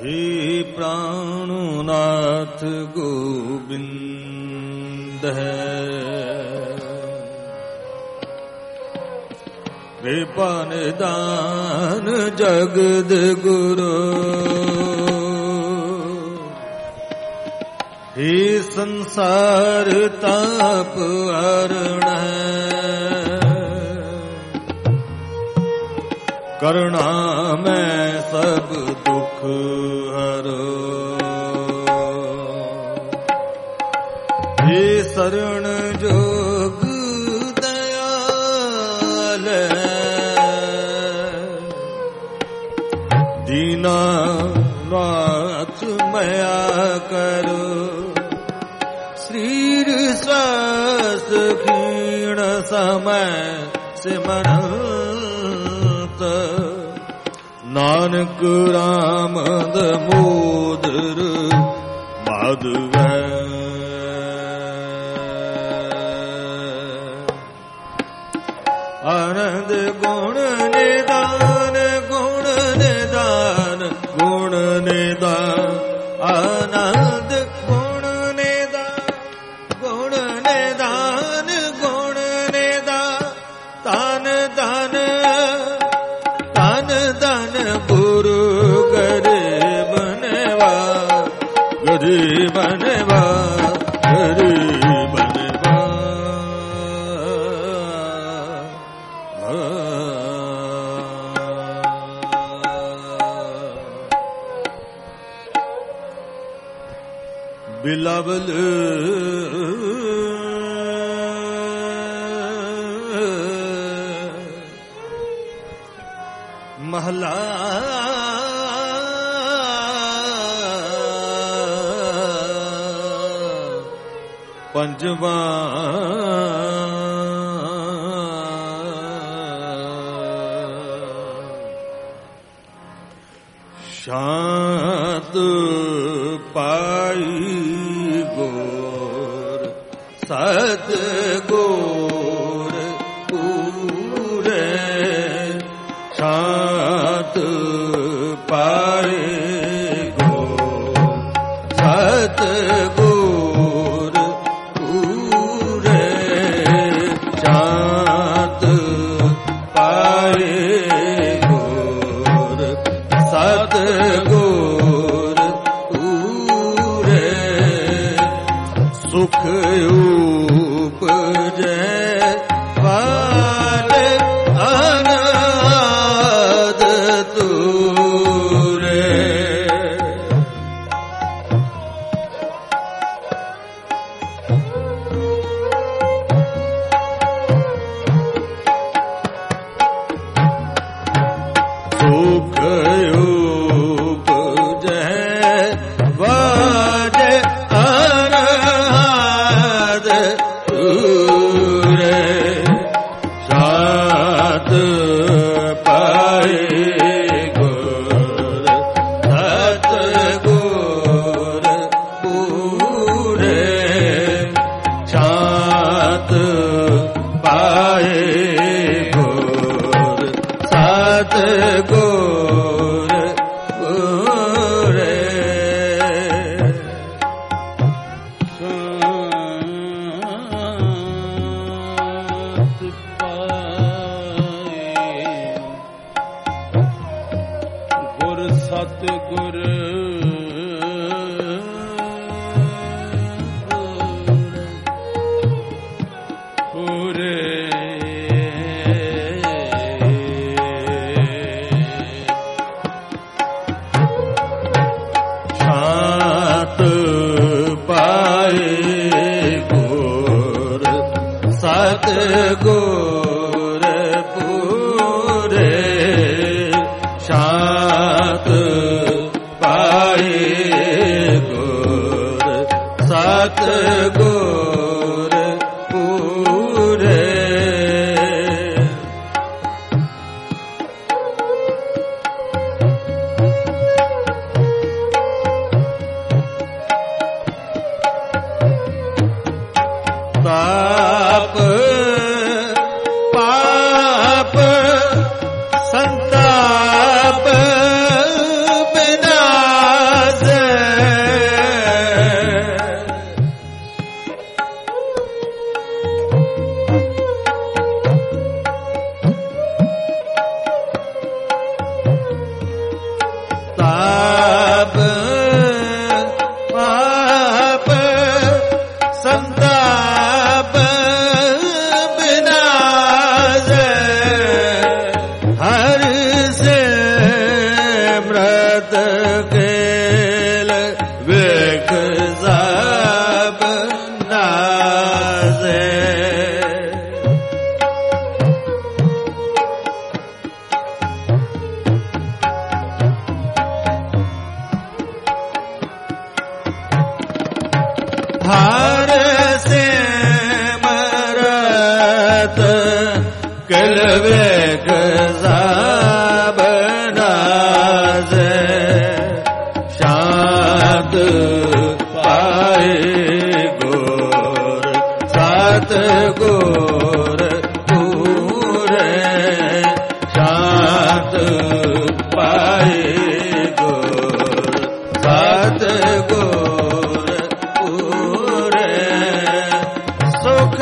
हे प्राणनाथ गोविंद है, कृपा निदान जगद गुरु, हे संसार ताप हरण, करुणा में सब दुख हरो, हे शरण जोग दयाल, दीना नाथ मया करो, श्रीर श्वास क्षीण समय सिमरंत, नानक राम दामोदर माधव, आनंद गुण निदान गुण निदान गुण निदान, आनंद गुण निदान गुण निदान गुण निदान, तान दान तान दान गुरु गरीब बनवा, गरीब बनवा, गरीब बनवा, बिलावल महला पंजवा, शांत पाई गोर सत गोर पूरे, शांत पाए गोर सत गोर पूरे, शांत पाए गोर सत गोर पूरे, सुख उपजै वाले अनाद तूरे, सुख उपजै वाले अनाद तूरे, शांत पाए गोर सत गोर पूरे, शांत पाए गोर सत गोर पूरे, सत गुर पूरे, शांत पाए गोर सत गोर पूरे, शांत पाए गोर सत गोर पूरे, ताप पाप संताप विनाश, ਸਾਤ ਪਾਏ ਗੁਰ ਸਾਤ ਗੁਰ ਪੂਰੇ ਸੁਖ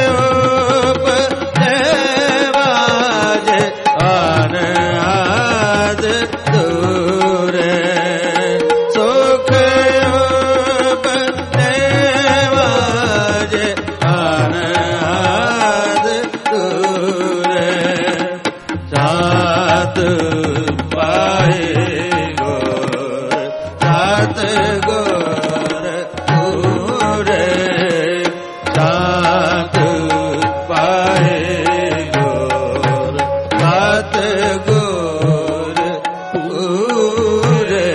ਉਪਜੇਵਾਜੇ ਆਨ ਆਦ ਦੂਰੇ ਸੁਖ ਉਪਜੇਵਾਜੇ ਆਨ ਆਦ ਦੂਰੇ ਸਾਤ ਪਾਏ ਗੁਰ ਸਾਤ ਗੁਰ ਪੂਰੇ ਸਾਤ ਪਾਏ ਗੁਰ ਸਾਤ ਗੁਰ ਪੂਰੇ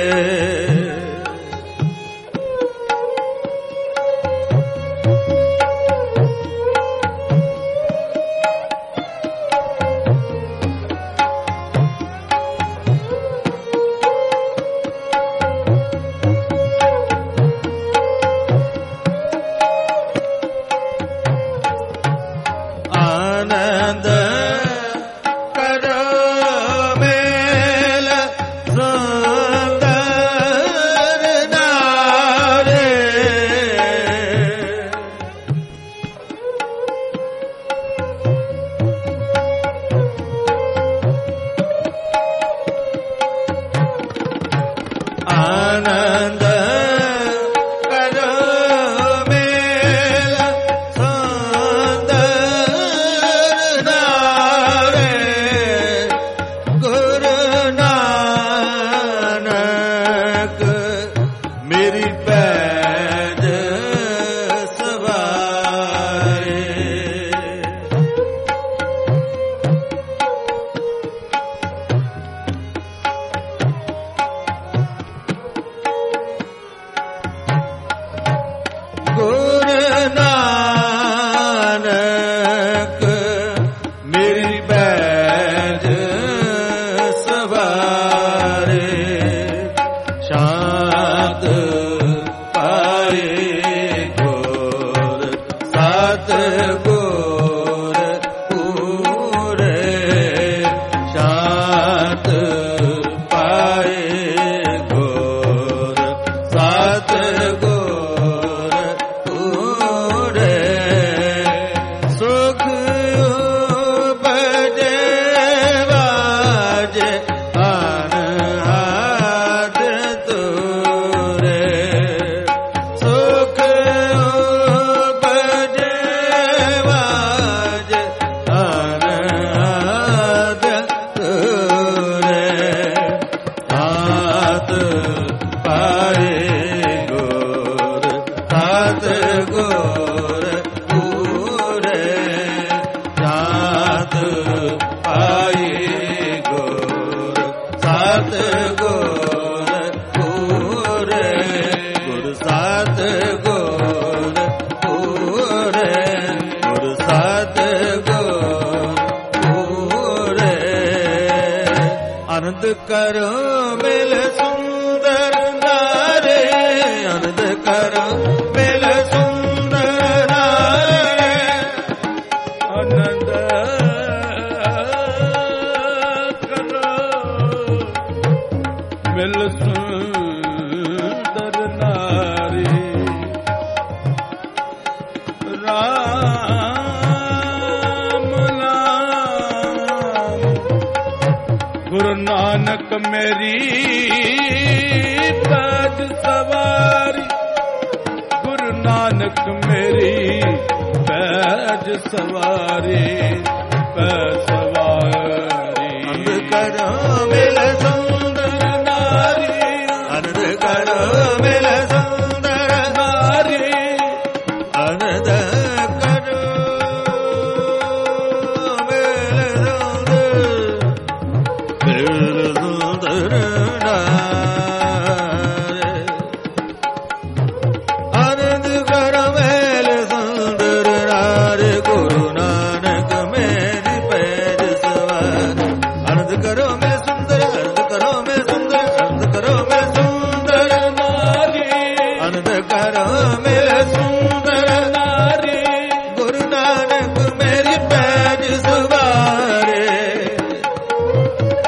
ਆਨੰਦ ਕਰੋ ਮੇਲ ਸੁੰਦਰ ਨਾਰੇ ਆਨੰਦ ਕਰੋ ਮੇਲ ਸੁੰਦਰ ਨਾਰੇ ਗੁਰੂ ਨਾਨਕ ਮੇਰੀ ਪੈਜ ਸਵਾਰੇ ਗੁਰੂ ਨਾਨਕ ਮੇਰੀ ਪੈਜ ਸਵਾਰੇ ਸ਼ਾਂਤ ਪਾਏ ਗੁਰ ਸਤ ਗੁਰ ਪੂਰੇ ਸ਼ਾਂਤ ਪਾਏ ਗੁਰ ਸਤ ਗੁਰ ਪੂਰੇ ਸੁਖ ਉਪਜੇਵਾਜੇ ਆਨ ਆਦ ਤੂਰੇ ਸੁਖ ਉਪਜੇਵਾਜੇ ਆਨ ਆਦ ਤੂਰੇ ਸਾਤ ਪਾਏ ਗੁਰ ਸਾਤ ਗੁਰ ਪੂਰੇ ਸਾਤ ਪਾਏ ਗੁਰ ਸਾਤ ਗੁਰ ਪੂਰੇ ਗੁਰ ਸਾਤ ਗੁਰ ਪੂਰੇ ਗੁਰ ਸਾਤ ਗੁਰ ਪੂਰੇ ਆਨੰਦ ਕਰੋ ਮਿਲ ਸੁੰਦਰ ਨਾਰੇ ਆਨੰਦ ਕਰੋ ਮਿਲ ਸੁੰਦਰ ਨਾਰੇ ਆਨੰਦ ਕਰੋ ਮਿਲ ਸੁੰਦਰ ਨਾਰੇ ਰਾਮ ਨਾਮ ਗੁਰੂ ਨਾਨਕ ਮੇਰੀ ਪੈਜ ਸਵਾਰੀ ਗੁਰੂ ਨਾਨਕ ਮੇਰੀ ਪੈਜ ਸਵਾਰੀ ਪੈ ਸਵਾਰੀ ਆਨੰਦ ਕਰੋ ਮਿਲ ਸੁੰਦਰ ਨਾਰੀ ਆਨੰਦ ਕਰੋ ਮਿਲ ਸੁੰਦਰ ਨਾਰੀ ਆਨੰਦ ਕਰੋ ਮਿਲ ਸੁੰਦਰ ਨਾਰੀ ਆਨੰਦ ਕਰੋ ਮਿਲ ਸੁੰਦਰ ਨਾਰੀ ਗੁਰੂ ਨਾਨਕ ਮੇਰੀ ਪੈਜ ਸਵਾਰੀ ਆਨੰਦ ਕਰੋ ਮੈਂ ਸੁੰਦਰ ਆਨੰਦ ਕਰੋ ਮੈਂ ਸੁੰਦਰ ਆਨੰਦ ਕਰੋ ਮੈਂ ਸੁੰਦਰ ਨਾਰੀ ਆਨੰਦ ਕਰੋ ਮੈਂ ਸੁੰਦਰ ਨਾਰੀ ਗੁਰੂ ਨਾਨਕ ਮੇਰੀ ਪੈਜ ਸਵਾਰੇ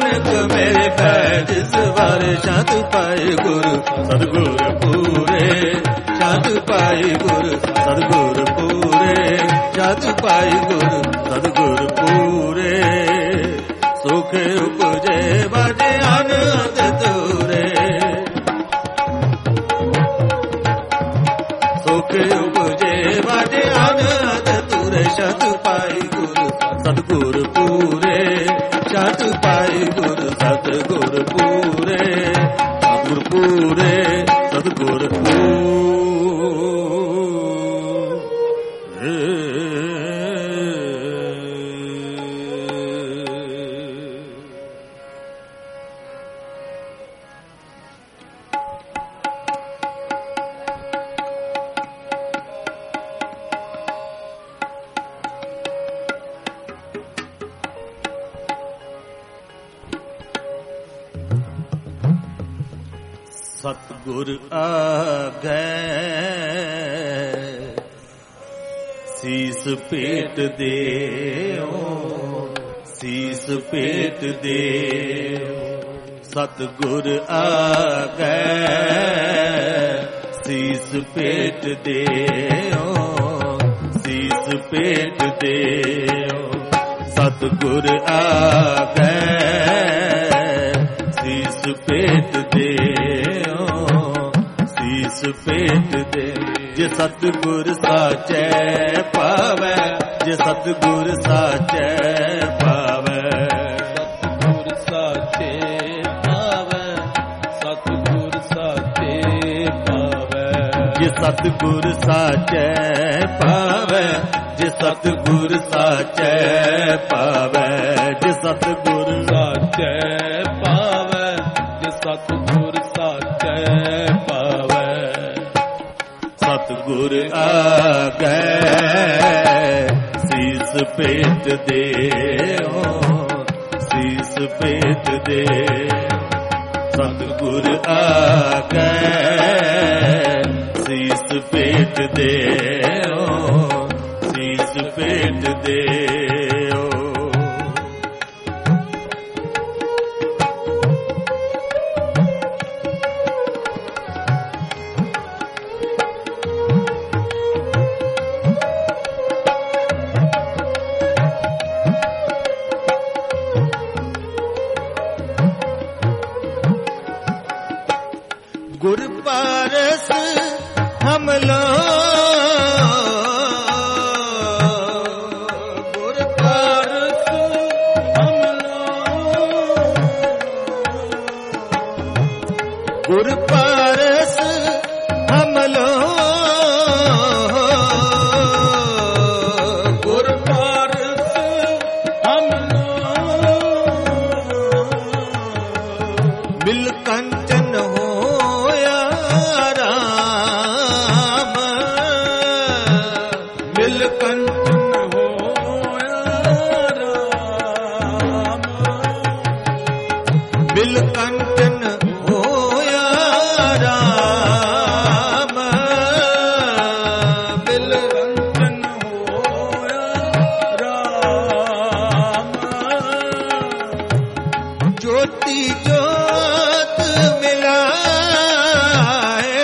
ਨਾਨਕ ਮੇਰੇ ਪੈਜ ਸਵਾਰੇ ਸ਼ਾਂਤ ਪਾਏ ਗੁਰੂ ਸਤਿਗੁਰ ਪੂਰੇ ਸ਼ਾਂਤ ਪਾਏ ਗੁਰੂ ਸਤਿਗੁਰ ਪੂਰੇ ਸ਼ਾਂਤ ਪਾਏ ਗੁਰੂ ਸਤਿਗੁਰ ਪੂਰੇ ਸੁਖ ਉਪਜੇ ਬਾਜੇ ਆਨੰਦ ਤੂਰੇ ਸੁਖ ਉਪਜੇ ਬਾਜੇ ਆਨੰਦ ਤੂਰੇ ਸ਼ਾਂਤ ਪਾਏ ਗੁਰੂ ਸਤਿਗੁਰ ਪੂਰੇ ਸ਼ਾਂਤ ਪਾਏ ਗੁਰੂ ਸਤਿਗੁਰ ਪੂਰੇ ਸਤਿਗੁਰ ਪੂਰੇ ਸਤਿਗੁਰ ਪੂਰੇ ਸਤਿਗੁਰ ਆਗੈ ਸੀਸ ਭੇਟ ਦੇਓ ਸੀਸ ਭੇਟ ਦੇਓ ਸਤਿਗੁਰ ਆਗੈ ਸੀਸ ਭੇਟ ਦੇਓ ਸੀਸ ਭੇਟ ਦੇਓ ਸਤਿਗੁਰ ਆਗੈ ਸੀਸ ਭੇਟ ਦੇਓ ਸੀਸ ਭੇਟ ਦੇ ਜੇ ਸਤਿਗੁਰ ਸਾਚੈ ਪਾਵੈ ਜੇ ਸਤਿਗੁਰ ਸਾਚੈ ਪਾਵੈ ਸਤਿਗੁਰ ਸਾਚੇ ਪਾਵੈ ਸਤਿਗੁਰ ਸਾਚੇ ਪਾਵੈ ਜੇ ਸਤਿਗੁਰ ਸਾਚੈ ਪਾਵੈ ਜੇ ਸਤਿਗੁਰ ਸਾਚੈ ਪਾਵੈ ਜੇ ਸਤਿਗੁਰ ਸਾਚੈ ਪਾਵੈ ਜੇ ਸਤਿਗੁਰ ਸਾਚੈ ਪਾਵੈ ਸਤਿਗੁਰ ਆਗੈ ਸੀਸ ਭੇਟ ਦੇਓ ਸੀਸ ਭੇਟ ਦੇਓ ਸਤਿਗੁਰ ਆਗੈ ਸੀਸ ਭੇਟ ਦੇਓ ਸੀਸ ਭੇਟ ਦੇਓ ਗੁਰ ਪਾਰਸ ਹਮਲਾ ਗੁਰ ਪਾਰਸ ਹਮਲਾ ਗੁਰ ਪਾਰਸ ਹਮਲਾ ਗੁਰ ਪਾਰਸ ਹਮਲਾ ਮਿਲ ਕੰਚਨ ਬਿਲਕੰਠਨ ਹੋਇਆ ਰਾਮ ਬਿਲਕੰਠਨ ਹੋਇਆ ਰਾਮ ਜੋਤੀ ਜੋਤ ਮਿਲਾਏ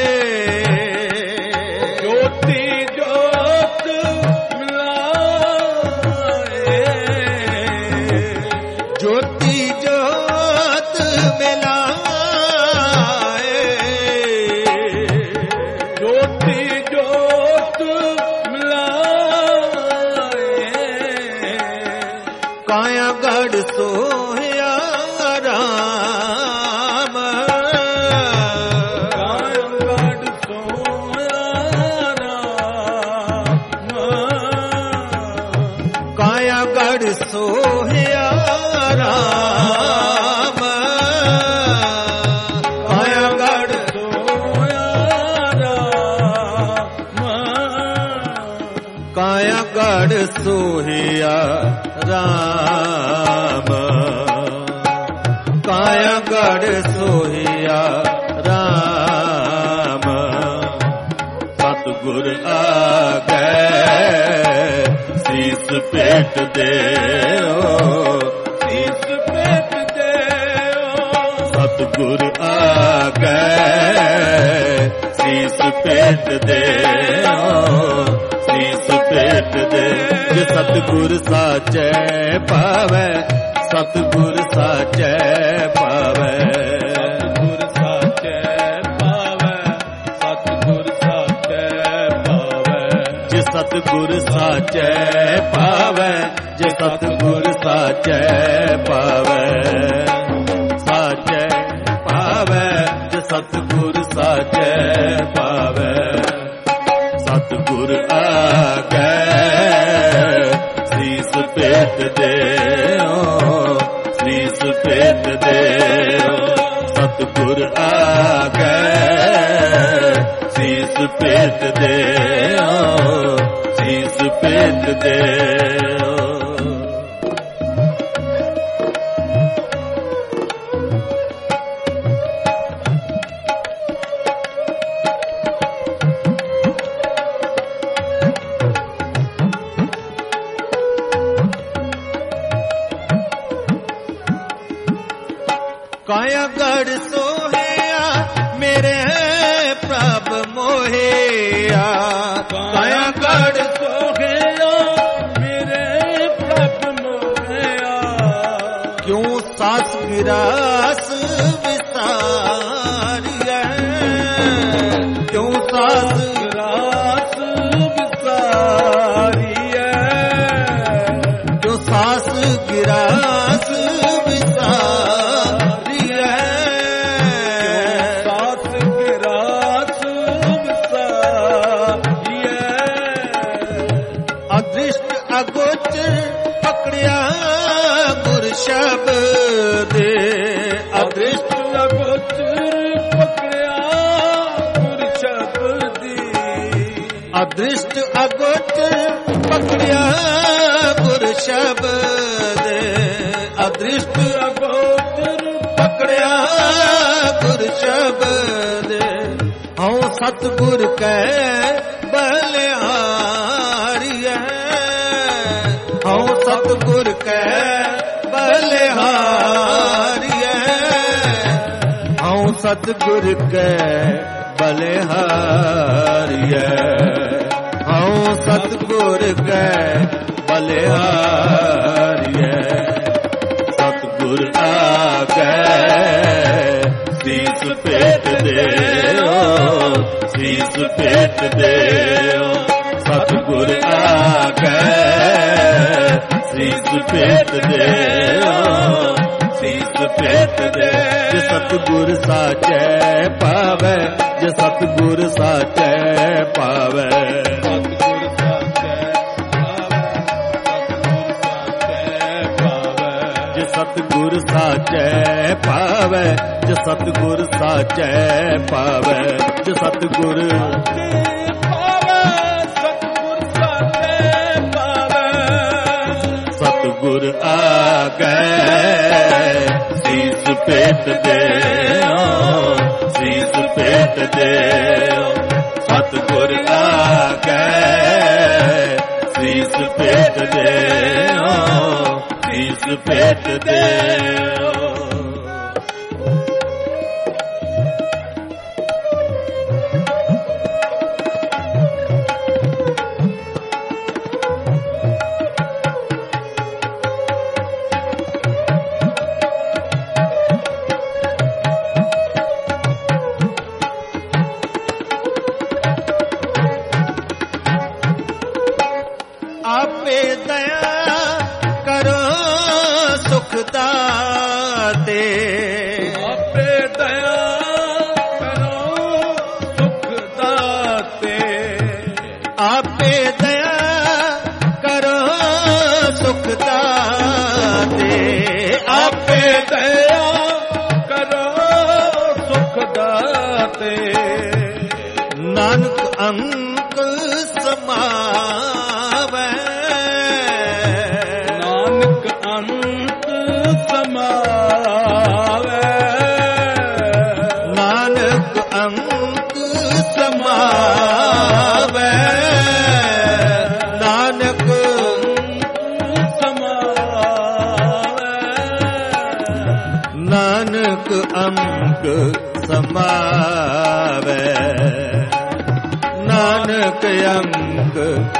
ਜੋਤੀ ਜੋਤ ਮਿਲਾਏ ਜੋਤੀ ਜੋਤ ਮਿਲਾਏ ਜੋਤੀ ਜੋਤ ਮਿਲਾਏ ਕਾਇਆ ਗੜ ਸੋਹਿਆ ਰਾਮ ਕਾਇਆ ਗੜ ਸੋਹਿਆ ਰਾਮ ਕਾਇਆ ਗੜ ਸੋਹਿਆ ਰਾਮ ਕਾਇਆ ਗੜ ਸੋਹਿਆ ਰਾਮ ਕਾਇਆ ਗੜ ਸੋਹਿਆ ਰਾਮ ਕਾਇਆ ਗੜ ਸੋਹਿਆ ਰਾਮ ਸਤਿਗੁਰ ਆਗੈ ਸੀਸ ਭੇਟ ਦੇਓ ਸੀਸ ਭੇਟ ਸਤਿਗੁਰ ਆਗੇ ਸੀਸ ਭੇਟ ਦਿਓ, ਸੀਸ ਭੇਟ ਦੇ। ਜੇ ਸਤਿਗੁਰ ਸਾਚੈ ਪਾਵੈ, ਸਤਿਗੁਰ ਸਾਚੈ ਪਾਵੈ, ਸਤਿਗੁਰ ਸਾਚੈ ਪਾਵੈ, ਸਤਿਗੁਰ ਸਾਚੈ ਪਾਵੈ। ਜੇ ਸਤਿਗੁਰ ਸਾਚੈ ਪਾਵੈ, ਜੇ ਸਤਿਗੁਰ ਸਾਚੈ ਪਾਵੈ, ਸਾਚੈ ਪਾਵੈ, ਜੇ ਸਤਿਗੁਰ ਸਾਚੈ ਪਾਵੈ। ਸਤਿਗੁਰ ਆਗੇ ਸੀਸ ਭੇਟ ਦਿਓ, ਸੀਸ ਭੇਟ ਦਿਓ। ਸਤਿਗੁਰ ਆਗੇ ਸੀਸ ਭੇਟ ਦਿਓ, ਸੀਸ ਭੇਟ ਦਿਓ। ਕਾਇਆ ਗੜ ਸੋਹਿਆ ਮੇਰੇ ਪ੍ਰਭ ਮੋਹਿਆ, ਕਾਇਆ ਗੜ ਸੋਹਿਆ ਮੇਰੇ ਪ੍ਰਭ ਮੋਹਿਆ। ਕਿਉਂ ਸਾਸ ਗਿਰਾਸ ਵਿਸਾਰੀਐ, ਕਿਉਂ ਸਾਸ ਗਿਰਾਸ ਵਿਸਾਰੀਐ, ਕਿਉਂ ਸਾਸ ਗਿਰਾਸ ਵਿਸਾਰੀਐ। ਸ਼ਬਦ ਅਦ੍ਰਿਸ਼ਟ ਅਗੋਚਰ ਪਕੜਿਆ ਗੁਰ ਸ਼ਬਦੀ, ਅਦ੍ਰਿਸ਼ਟ ਅਗੋਚਰ ਪਕੜਿਆ ਗੁਰ ਸ਼ਬਦ, ਅਦ੍ਰਿਸ਼ਟ ਅਗੋਚਰ ਪਕੜਿਆ ਗੁਰ ਸ਼ਬਦ। ਹਉ ਸਤਿਗੁਰ ਕੈ ਬਲਿਹਾਰੀਐ, ਹਉ ਸਤਿਗੁਰ ਕੈ ਬਲਿਹਾਰੀਐ। ਹਉ ਸਤਿਗੁਰ ਕੈ ਬਲਿਹਾਰੀਐ, ਹਉ ਸਤਿਗੁਰ ਕੈ ਬਲਿਹਾਰੀਐ। ਸਤਿਗੁਰ ਆਗੇ ਸੀਸ ਭੇਟ ਦਿਓ, ਸੀਸ ਭੇਟ ਦਿਓ। ਸਤਿਗੁਰ ਆਗੇ ਸੀਸ ਭੇਟ ਦਿਓ, ਸੀਸ ਭੇਟ ਦੇ। ਜੇ ਸਤਿਗੁਰ ਸਾਚੈ ਪਾਵੈ, ਜੇ ਸਤਿਗੁਰ ਸਾਚੈ ਪਾਵੈ, ਸਤਿਗੁਰ ਸਾਚੈ ਪਾਵੈ, ਜੇ ਸਤਿਗੁਰ ਸਾਚੈ ਪਾਵੈ, ਜੇ ਸਤਿਗੁਰ ਸਾਚੈ ਪਾਵੈ, ਜੇ ਸਤਿਗੁਰ ਸਤਿਗੁਰ ਆਗੇ ਸੀਸ ਭੇਟ ਦਿਓ, ਸੀਸ ਭੇਟ ਦਿਓ। ਸਤਿਗੁਰ ਆਗੇ ਸੀਸ ਭੇਟ ਦਿਓ, ਸੀਸ ਭੇਟ ਦਿਓ। ਆਪੇ ਦਇਆ ਕਰੋ ਸੁਖ ਦਾਤੇ, ਆਪੇ ਦਇਆ ਕਰੋ ਸੁਖ ਦਾਤੇ, ਆਪੇ ਦਇਆ ਕਰੋ ਸੁਖ ਦਾਤੇ। ਆਪੇ ਦਇਆ ਕਰੋ ਸੁਖ ਦਾਤੇ। ਨਾਨਕ ਅੰਕ ਸਮਾਵੈ, ਨਾਨਕ ਅੰਤ ਸਮਾਵੈ, ਨਾਨਕ ਅੰਕ ਸਮਾਵੈ, ਨਾਨਕ ਅੰਕ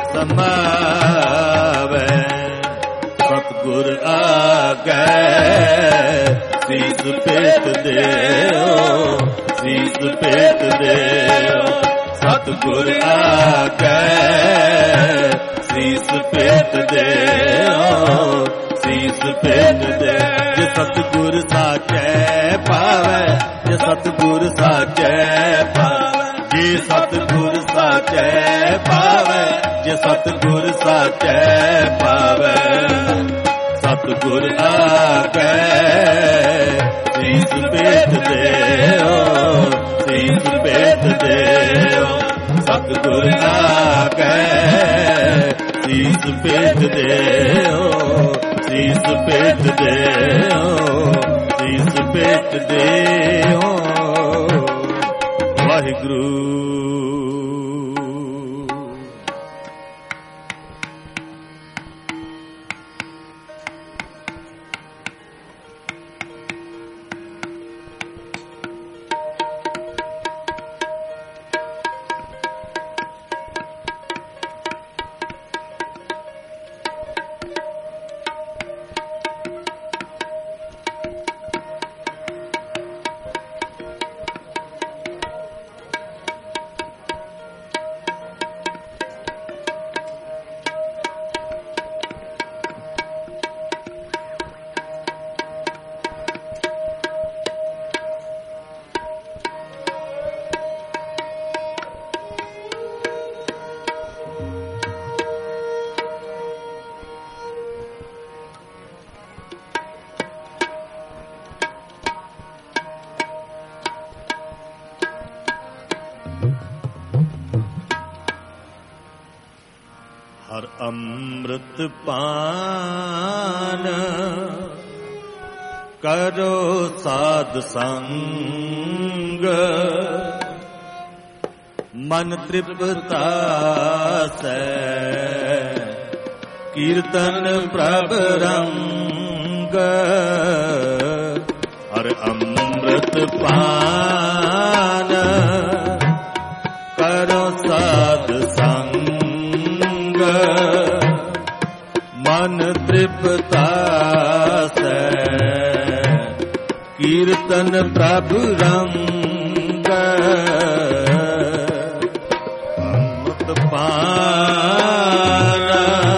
ਸਮਾਵੈ। ਸਤਿਗੁਰ ਆਗੈ ਸੀਸ ਭੇਟ ਦਿਓ, ਸੀਸ ਭੇਟ ਦਿਓ। ਸਤਿਗੁਰ ਆਗੈ ਸੀਸ ਭੇਟ ਦਿਓ, ਸੀਸ ਭੇਟ ਦਿਓ। ਜੇ ਸਤਿਗੁਰ ਸਾਚੈ ਪਾਵੈ, ਜੇ ਸਤਿਗੁਰ ਸਾਚੈ ਪਾਵੈ, ਜੇ ਸਤਿਗੁਰ ਸਾਚੈ ਪਾਵੈ, ਜੇ ਸਤਿਗੁਰ ਸਾਚੈ ਪਾਵੈ। ਸਤਿਗੁਰ ਆਗੈ ਸੀਸ ਭੇਟ ਦਿਓ, ਸੀਸ ਭੇਟ ਦਿਓ। ਸਤਿਗੁਰ ਆਗੈ ਸੀਸ ਭੇਟ ਦਿਓ, ਸੀਸ ਭੇਟ ਦਿਓ, ਸੀਸ ਭੇਟ ਦਿਓ। ਵਾਹਿਗੁਰੂ। ਹਰ ਅੰਮ੍ਰਿਤ ਪਾਨ ਕਰੋ ਸਾਧ ਸੰਗ, ਮਨ ਤ੍ਰਿਪਤਾਸੈ ਕੀਰਤਨ ਪ੍ਰਭ ਰੰਗ। ਹਰ ਅੰਮ੍ਰਿਤ ਪਾਨ ਕਰੋ ਸਾਧ ਸੰਗ, ਮਨ ਤ੍ਰਿਪਤਾਸੈ ਕੀਰਤਨ ਪ੍ਰਭ ਰੰਗ। ਅੰਮ੍ਰਿਤ ਪਾਨ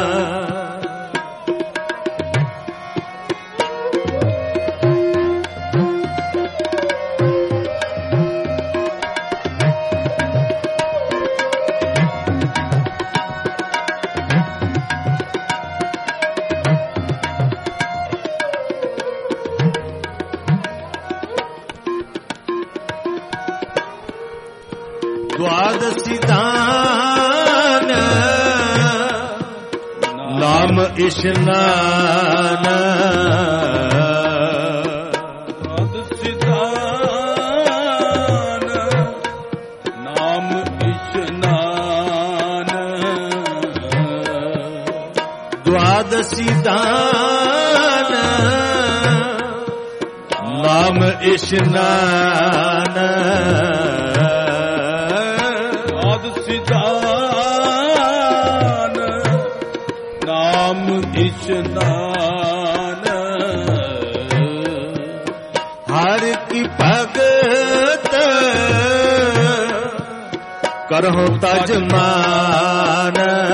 ਦੁਆਦਸੀ ਦਾਨ ਨਾਮ ਇਸ਼ਨਾਨ। ਦੁਆਦਸੀ ਦਾਨ ਨਾਮ ਇਸ਼ਨਾਨ। ਦੁਆਦਸੀ ਦਾਨ ਨਾਮ ਇਸ਼ਨਾਨ। ਦਾਨ ਨਾਮ ਇਸ਼ਨਾਨ। ਹਰ ਕੀ ਭਗਤ ਕਰਹੁ ਤਜ ਮਾਨ।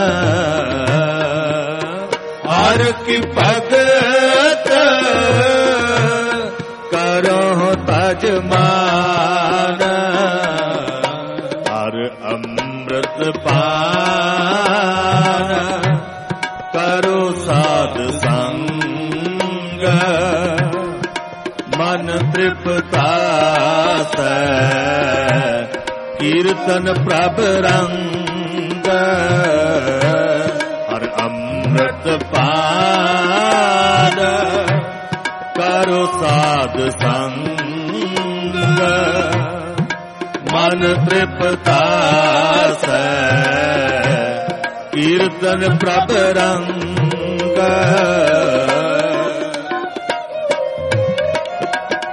ਹਰ ਕੀ ਭਗਤ ਕਰਹੁ ਤਜ ਮਾਨ। ਹਰ ਅੰਮ੍ਰਿਤ ਪਾਨ ਕਰੋ ਸਾਧ ਸੰਗ, ਮਨ ਤ੍ਰਿਪਤਾਸੈ ਕੀਰਤਨ ਪ੍ਰਭ ਰੰਗ। ਹਰ ਅੰਮ੍ਰਿਤ ਪਾਨ ਕਰੋ ਸਾਧ ਸੰਗ, ਮਨ ਤ੍ਰਿਪਤਾਸੈ ਕੀਰਤਨ ਪ੍ਰਭ ਰੰਗ।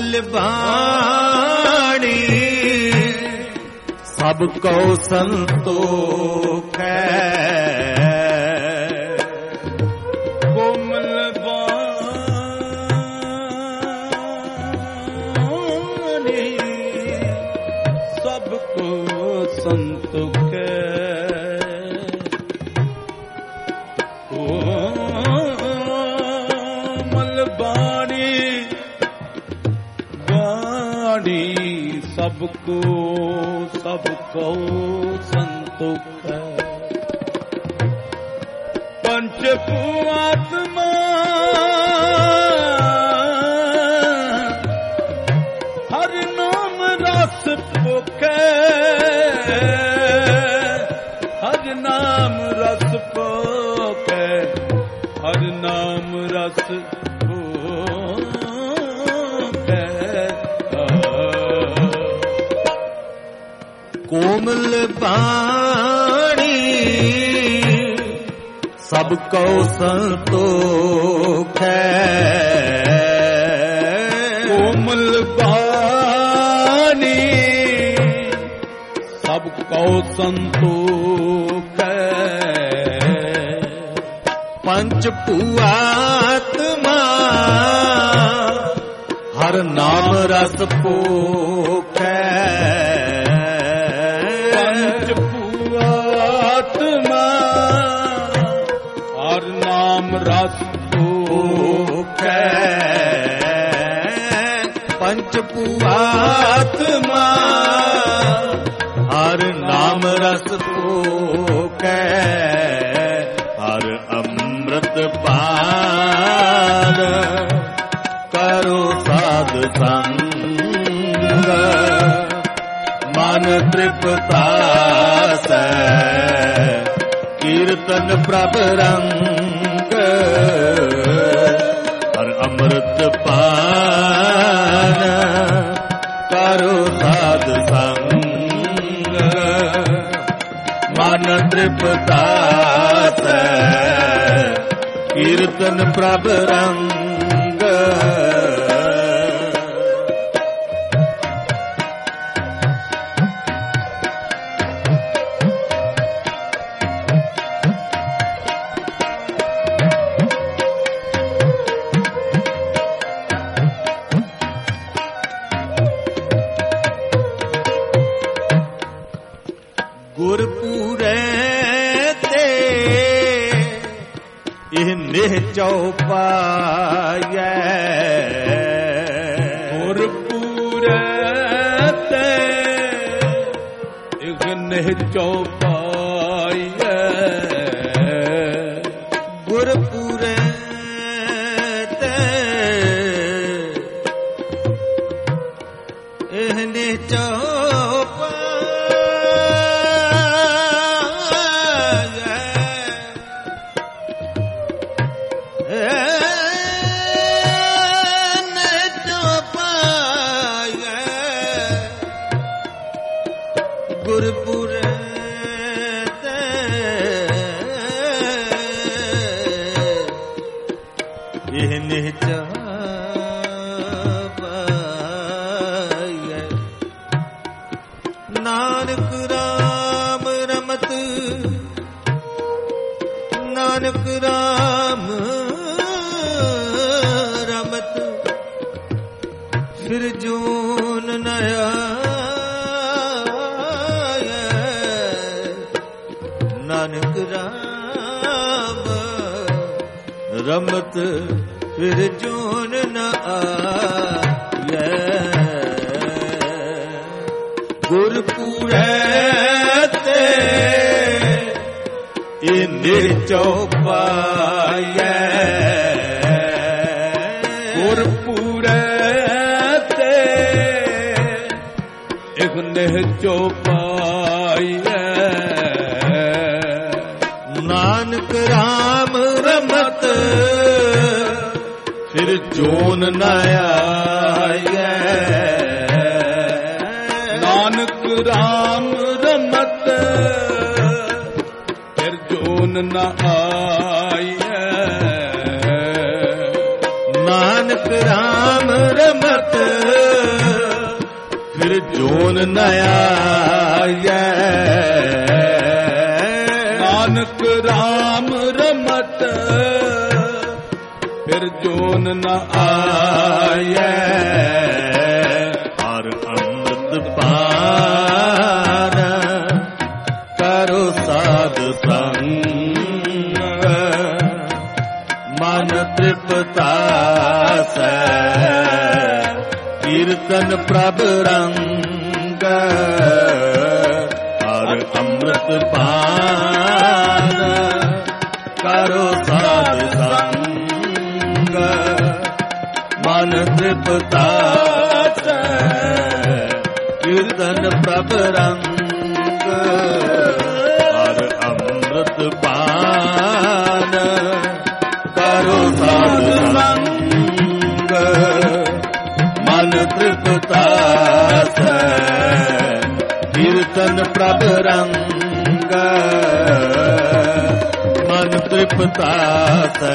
ਕੋਮਲ ਬਾਣੀ ਸਭ ਕਉ ਸੰਤੋਖ ਹੈ। ਕੋਮਲ ਬਾਣੀ ਸਭ ਕੋ ਸੰਤੋਖ ਸਭ ਕੋ ਸੰਤੋਖ ਹੈ। ਪੰਚ ਆਤਮਾ ਹਰ ਨਾਮ ਰਸ ਭੋਖੈ, ਹਰ ਨਾਮ ਰਸ ਭੋਖੈ, ਹਰ ਨਾਮ ਰਸ ਕੋਮਲ ਬਾਣੀ ਸਭ ਕਉ ਸੰਤੋਖ ਹੈ। ਕੋਮਲ ਬਾਣੀ ਸਭ ਕਉ ਸੰਤੋਖ ਹੈ। ਪੰਚ ਭੂਆਤਮਾ ਹਰ ਨਾਮ ਰਸ ਭੋਖ ਹੈ। ਰਸ ਭੋਖ ਹੈ। ਪੰਚ ਭੂਆਤਮਾ ਹਰ ਨਾਮ ਰਸ ਭੋਖ ਹੈ। ਹਰ ਅੰਮ੍ਰਿਤ ਪਾਨ ਕਰੋ ਸਾਧ ਸੰਗ, ਮਨ ਤ੍ਰਿਪਤਾਸੈ ਕੀਰਤਨ ਪ੍ਰਭ ਰੰਗ। ਹਰ ਅੰਮ੍ਰਿਤ ਪਾਨ ਕਰੋ ਸਾਧ ਸੰਗ, ਮਨ ਤ੍ਰਿਪਤਾਸੈ ਕੀਰਤਨ ਪ੍ਰਭ ਰੰਗ। ਗੁਰਪੂਰੇ ਤੇ ਇਹ ਨਿਹ ਚਉਪਾਈਐ। ਗੁਰਪੂਰੇ ਤੇ ਇਹ ਨਿਹ ਚਉਪਾਈਐ। ਗੁਰਪੂਰੇ ਤੇ ਇਹ ਨਿਹ ਚਉਪਾਈਐ। ਗੁਰਪੁਰੇ ਤੇ ਇਹ ਨਿਹ ਚਉਪਾਈਐ। ਨਾਨਕ ਰਾਮ ਰਮਤ, ਨਾਨਕ ਰਾਮ ਰਮਤ ਫਿਰ ਜੂਨ ਨਇਆ। ਨਾਨਕ ਰਾਮ ਰਮਤ ਫਿਰ ਜੂਨ ਨ ਆਇਐ। ਗੁਰਪੂਰੇ ਤੇ ਇਹ ਨਿਹ ਚਉਪਾਈਐ। ਗੁਰਪੂਰੇ ਤੇ ਇਹ ਨਿਹ ਚਉਪਾਈਐ। ਨਾਨਕ ਰਾਮ ਰਮਤ ਫਿਰ ਜੋਨ ਨ ਆਇਐ। ਨਾਨਕ ਰਾਮ ਰਮਤ ਫਿਰ ਜੋਨ ਨ ਆਇਐ। ਨਾਨਕ नानक राम रमत फिर जोन न आए। नानक राम रमत फिर जोन न आए। हर अमृत पान करो साध संग मन तृप्ता से कीर्तन प्रभ रंग। हर अमृत पान करो साध संग मन तृप्ता से कीर्तन प्रभ रंग। हर अमृत पान करो साध संग मन तृप्ता से कीर्तन प्रभ रंग। मन तृप्ता से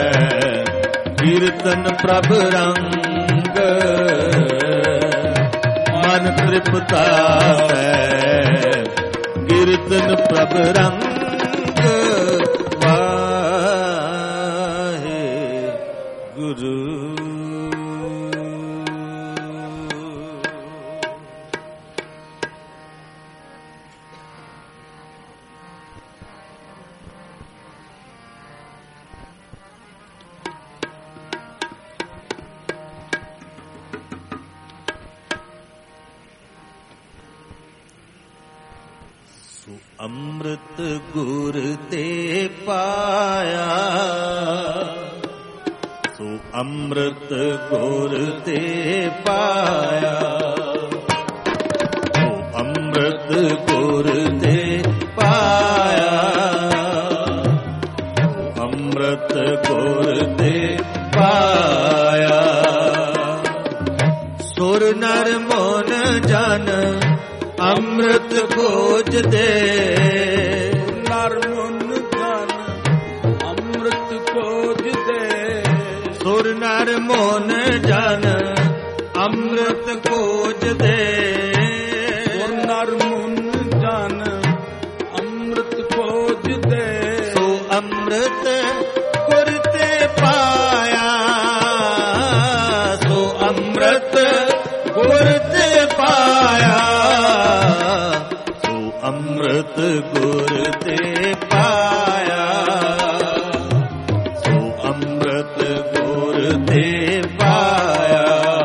कीर्तन प्रभ रंग। मन तृप्ता से कीर्तन प्रभ रंग। वाहे गुरु। अमृत गुर ते पाया सो अमृत गुर ते पाया। सो अमृत गुर ते पाया। सो अमृत गुर ते पाया। सुर नर मोन जन अमृत खोज दे। नर मुन जन अमृत खोज दे। सुर नर मोन जन अमृत खोज दे। सुर नर मुन जन अमृत खोज दे। सो अमृत गुर ते पाया। सो अमृत गुर ते पाया। अमृत गुर ते पाया। सो अमृत गुर ते पाया।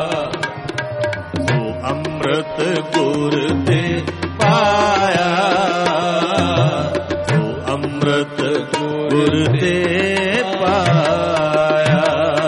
सो अमृत गुर ते पाया। सो अमृत गुर ते पाया।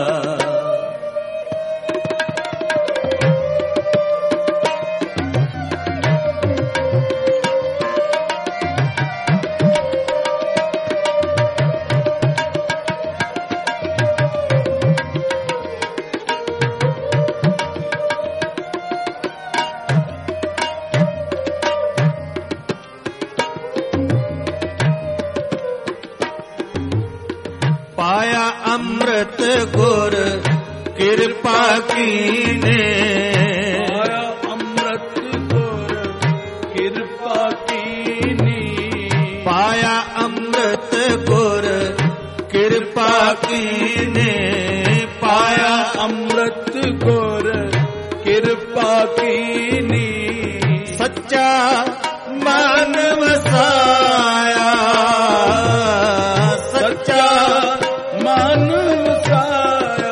पाया अमृत गुर कृपा कीने। पाया अमृत गुर कृपा कीनी। पाया अमृत गुर कृपा कीने। पाया अमृत गुर कृपा कीनी। सच्चा मन वसाया। सच्चा मन वसाया।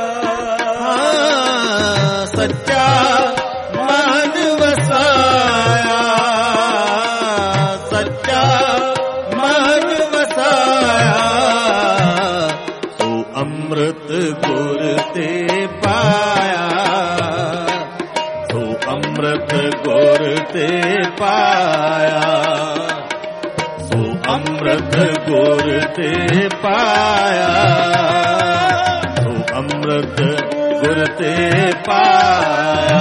सच्चा मन वसाया। सच्चा मन वसाया। सो अमृत गुर ते पाया। सो अमृत गुर ते पाया। सो अमृत गुर ते पाया। सो अमृत गुर ते पाया।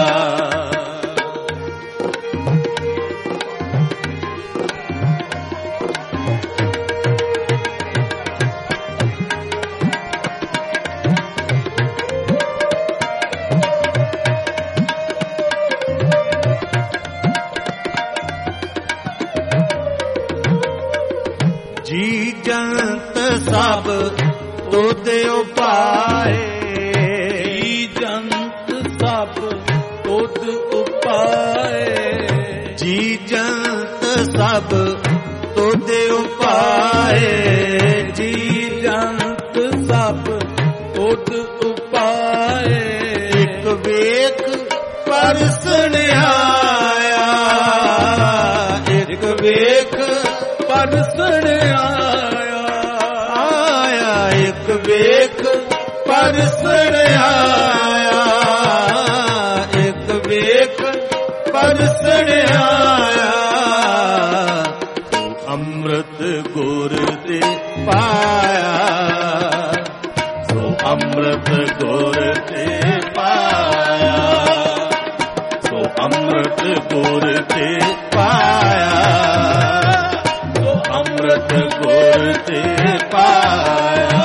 ਜੰਤ ਸਭ ਤੋਤੇ ਉਪਾਏ, ਜੀ ਜੰਤ ਸਭ ਤੁਧ ਉਪਾਏ, ਜੀ ਜੰਤ ਸਭ ਤੋਤੇ ਉਪਾਏ, ਜੀ ਜੰਤ ਸਭ ਤੁਧ ਉਪਾਏ। ਇੱਕ ਵੇਖ ਪਰਸਣ ਆਇਆ, ਇੱਕ ਵੇਖ ਪਰਸਣ ਆਇਆ, ਆਇਆ, ਇੱਕ ਵੇਖ ਪਰਸਣ ਆਇਆ, ਇੱਕ ਵੇਖ ਪਰਸਣ ਆਇਆ, ਤੂੰ ਅੰਮ੍ਰਿਤ ਗੁਰ ਤੇ ਪਾਇਆ, ਸੋ ਅੰਮ੍ਰਿਤ ਗੁਰ ਤੇ ਪਾਇਆ, ਸੋ ਅੰਮ੍ਰਿਤ ਗੁਰ ਤੇ ਪਾਇਆ, ਸੋ ਅੰਮ੍ਰਿਤ ਗੁਰ ਤੇ ਪਾਇਆ।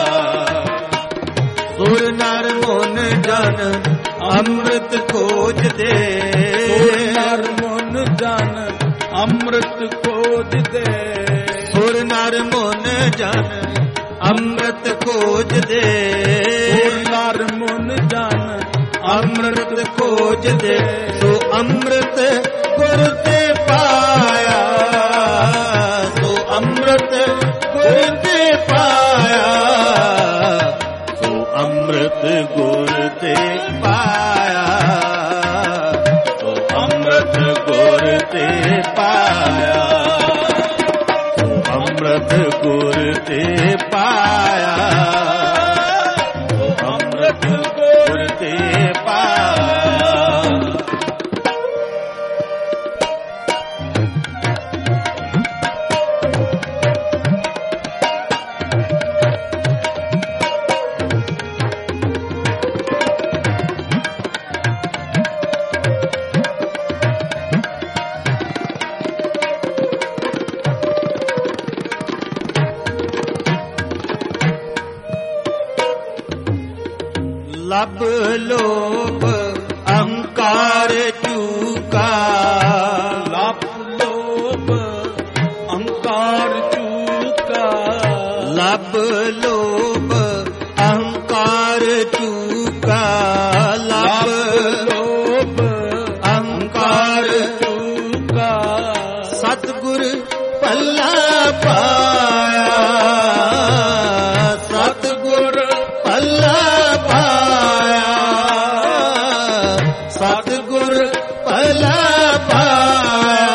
ਸੁਰ ਨਰ ਮਨ ਜਨ ਅੰਮ੍ਰਿਤ ਖੋਜਦੇ, ਸੁਰ ਨਰ ਮਨ ਜਨ ਅੰਮ੍ਰਿਤ ਖੋਜਦੇ, ਸੁਰ ਨਰ ਮਨ ਜਨ ਅੰਮ੍ਰਿਤ ਖੋਜਦੇ, ਸੁਰ ਨਰ ਮਨ ਜਨ ਅੰਮ੍ਰਿਤ ਖੋਜਦੇ, ਸੋ ਅੰਮ੍ਰਿਤ ਗੁਰ ਤੇ ਪਾਇਆ, ਸੋ ਅੰਮ੍ਰਿਤ ਗੁਰ ਤੇ ਪਾਇਆ, ਸੋ ਅੰਮ੍ਰਿਤ ਗੁਰ ਤੇ ਪਾਇਆ, ਸੋ ਅੰਮ੍ਰਿਤ ਗੁਰ ਤੇ ਪਾਇਆ, ਸੋ ਅੰਮ੍ਰਿਤ ਗੁਰ ਤੇ ਪਾਇਆ, ਸੋ ਅੰਮ੍ਰਿਤ ਗੁਰ ਤੇ ਪਾਇਆ। ਲਬ ਲੋਭ ਅਹੰਕਾਰ ਝੂਕਾ, ਲਪ ਲੋਭ ਅਹੰਕਾਰ ਝੂਕਾ, ਲਬ ਲੋਭ ਅਹੰਕਾਰ ਝੂਕਾ, ਲਬ ਲੋਭ ਅਹੰਕਾਰ ਝੂਕਾ, ਸਤਿਗੁਰ ਭੱਲਾ ਪਾਇਆ, ਸਤਿਗੁਰ ਭੱਲਾ ਪਾਇਆ, ਸਤਿਗੁਰ ਭੱਲਾ ਪਾਇਆ,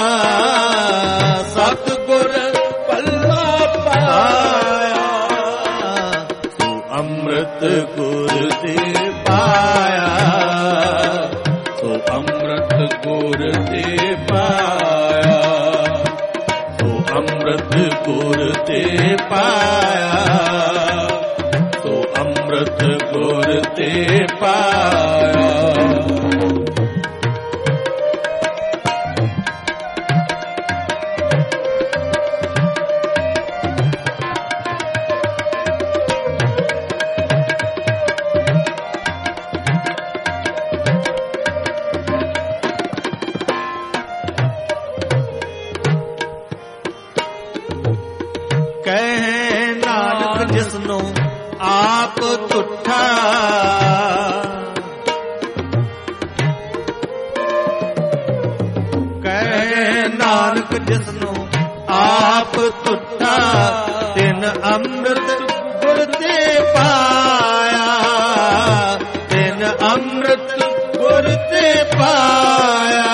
ਸਤਿਗੁਰ ਪੱਲਾ ਪਾਇਆ, ਸੋ ਅੰਮ੍ਰਿਤ ਗੁਰ ਤੇ ਪਾਇਆ, ਸੋ ਅੰਮ੍ਰਿਤ ਗੁਰ ਤੇ ਪਾਇਆ, ਸੋ ਅੰਮ੍ਰਿਤ ਗੁਰ ਤੇ ਪਾਇਆ, ਸੋ ਅੰਮ੍ਰਿਤ ਗੁਰ ਤੇ ਪਾਇਆ। ਕਹਿ ਨਾਨਕ ਜਿਸਨੂੰ ਆਪ ਤੁਠਾ, ਕਹਿ ਨਾਨਕ ਜਿਸਨੂੰ ਆਪ ਤੁਠਾ, ਤਿਨ ਅੰਮ੍ਰਿਤ ਗੁਰ ਤੇ ਪਾਇਆ, ਤਿਨ ਅੰਮ੍ਰਿਤ ਗੁਰ ਤੇ ਪਾਇਆ।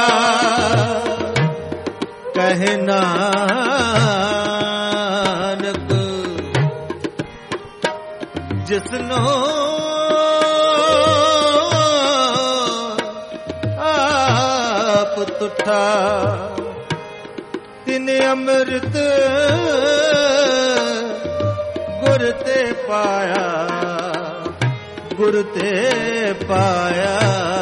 ਕਹਿ ਨਾਨਕ ਜਿਸਨੂੰ ਆਪ ਤੁਠਾ, ਤਿਨ ਅੰਮ੍ਰਿਤ ਗੁਰ ਤੇ ਪਾਇਆ, ਗੁਰ ਤੇ ਪਾਇਆ।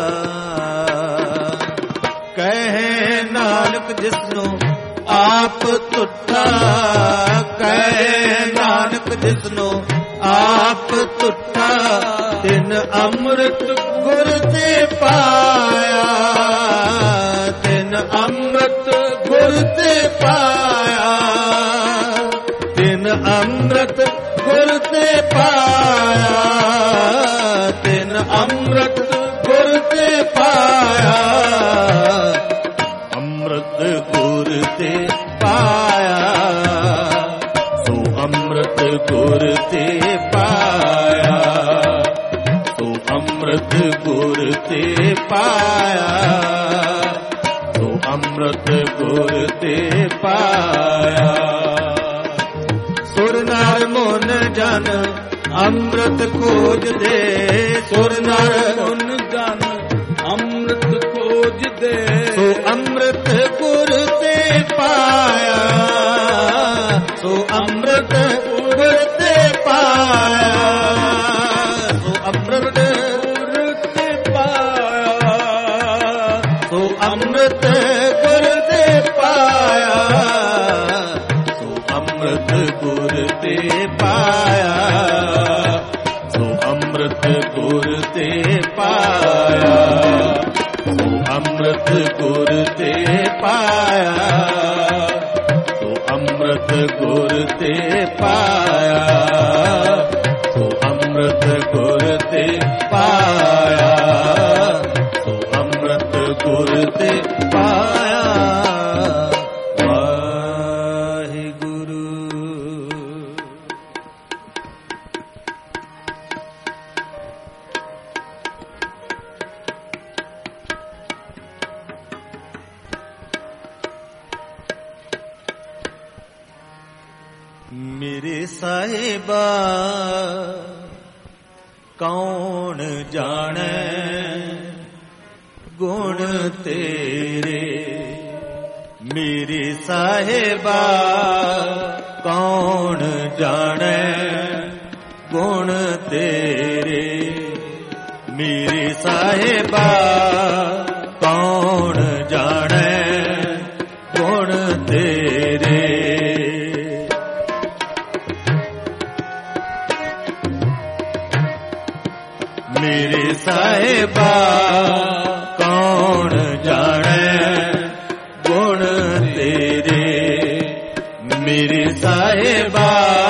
ਕਹਿ ਨਾਨਕ ਜਿਸਨੂੰ ਆਪ ਤੁਠਾ, ਕਹਿ ਨਾਨਕ ਜਿਸਨੂੰ ਆਪ ਤੁਠਾ, ਤਿਨ ਅੰਮ੍ਰਿਤ ਗੁਰ ਤੇ ਪਾਇਆ, ਤਿਨ ਅੰਮ੍ਰਿਤ ਗੁਰ ਤੇ ਪਾਇਆ, ਤਿਨ ਅੰਮ੍ਰਿਤ ਗੁਰ ਤੇ ਪਾਇਆ, ਸੋ ਅੰਮ੍ਰਿਤ ਗੁਰ ਤੇ ਪਾਇਆ, ਸੋ ਅੰਮ੍ਰਿਤ ਗੁਰ ਤੇ ਪਾਇਆ, ਸੋ ਅੰਮ੍ਰਿਤ ਗੁਰ ਤੇ ਪਾਇਆ। ਸੁਰ ਨਰ ਮਨ ਜਨ ਅੰਮ੍ਰਿਤ ਖੋਜਦੇ, ਸੁਰ ਨਰ ਮਨ ਜਨ ਅੰਮ੍ਰਿਤ ਖੋਜਦੇ, ਸੋ ਅੰਮ੍ਰਿਤ ਗੁਰ ਤੇ ਪਾਇਆ, ਸੋ ਅੰਮ੍ਰਿਤ ਗੁਰ ਤੇ ਪਾਇਆ, ਸੋ ਅੰਮ੍ਰਿਤ ਗੁਰ ਤੇ ਪਾਇਆ, ਸੋ ਅੰਮ੍ਰਿਤ ਗੁਰ ਤੇ ਪਾਇਆ, ਸੋ ਅੰਮ੍ਰਿਤ ਗੁਰ ਤੇ ਪਾਇਆ, ਸੋ ਅੰਮ੍ਰਿਤ ਗੁਰ ਤੇ ਪਾਇਆ, ਸੋ ਅੰਮ੍ਰਿਤ ਗੁਰ ਤੇ ਪਾਇਆ, ਸੋ ਅੰਮ੍ਰਿਤ ਗੁਰ ਤੇ ਪਾਇਆ, ਸੋ ਅੰਮ੍ਰਿਤ ਗੁਰ ਤੇ ਪਾਇਆ, ਸੋ ਅੰਮ੍ਰਿਤ ਗੁਰ ਤੇ ਪਾਇਆ। ਵਾਹਿਗੁਰੂ। ਮੇਰੇ ਸਾਹਿਬਾ ਕੌਣ ਜਾਣੈ ਗੁਣ ਤੇਰੇ, ਮੇਰੇ ਸਾਹਿਬਾ ਕੌਣ ਜਾਣੈ ਗੁਣ ਤੇਰੇ, ਮੇਰੇ ਸਾਹਿਬਾ ਕੌਣ ਜਾਣੈ ਗੁਣ ਤੇਰੇ। ਮੇਰੇ ਸਾਹਿਬਾ ਕੌਣ ਜਾਣੈ ਗੁਣ ਤੇਰੇ, ਮੇਰੇ ਸਾਹਿਬਾ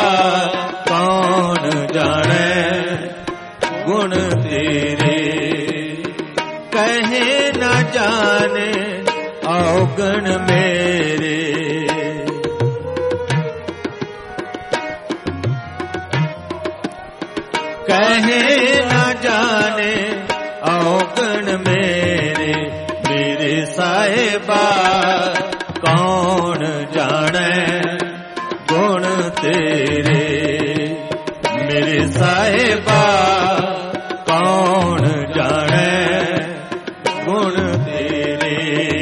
ਕੌਣ ਜਾਣੈ ਗੁਣ ਤੇਰੇ। ਕਹੇ ਨਾ ਜਾਣੇ ਔਗਣ ਮੇਰੇ, ਕਹੇ ਨਾ ਜਾਣੇ ਔਗਣ ਮੇਰੇ, ਮੇਰੇ ਸਾਹਿਬਾ ਕੌਣ ਜਾਣੈ ਗੁਣ ਤੇਰੇ, ਮੇਰੇ ਸਾਹਿਬਾ ਕੌਣ ਜਾਣੈ ਗੁਣ ਤੇਰੇ।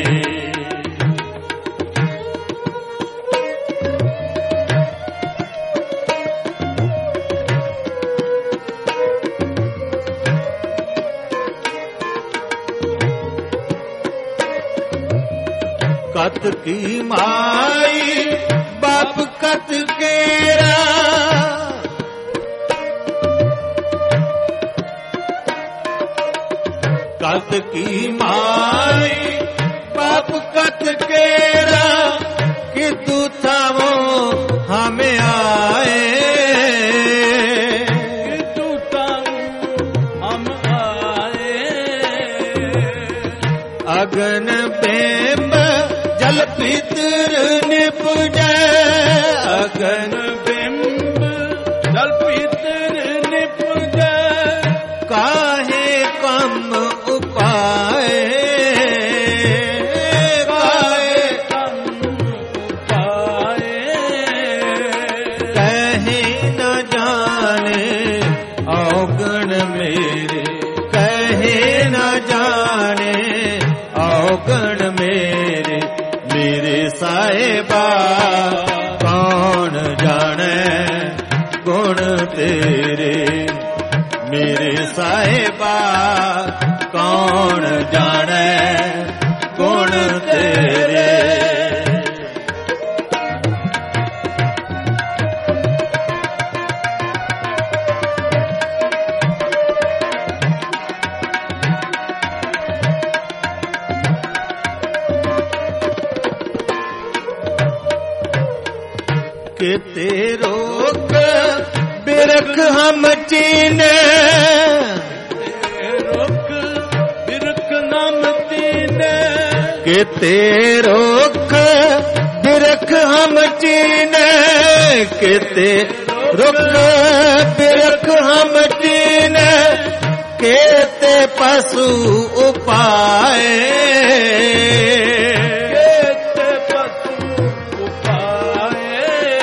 कत की माई बाप कत केरा, कत की माई बाप कत केरा, कि तू थावो हमें आए, कि तू थावो हम आए। अगन बेम जल पितर निपुजै, अगन बिंब जल पितर निपुजै, काहे कम उपाय, काहे कम उपाय। कहे न जाने औगण मेरे, कहे न जाने औगण मेरे, मेरे ਸਾਹਿਬਾ ਕੌਣ ਜਾਣੈ ਗੁਣ ਤੇਰੇ, ਮੇਰੇ ਸਾਹਿਬਾ ਕੌਣ ਜਾਣੈ ਗੁਣ ਤੇਰੇ। किते रोक बिरख हम चीने, रोक बिरख नम तीने, के केते रुख बिरख हम चीने, केते रुख बिरख हम चीने, केते पशु उपाए, केते पशु उपाए,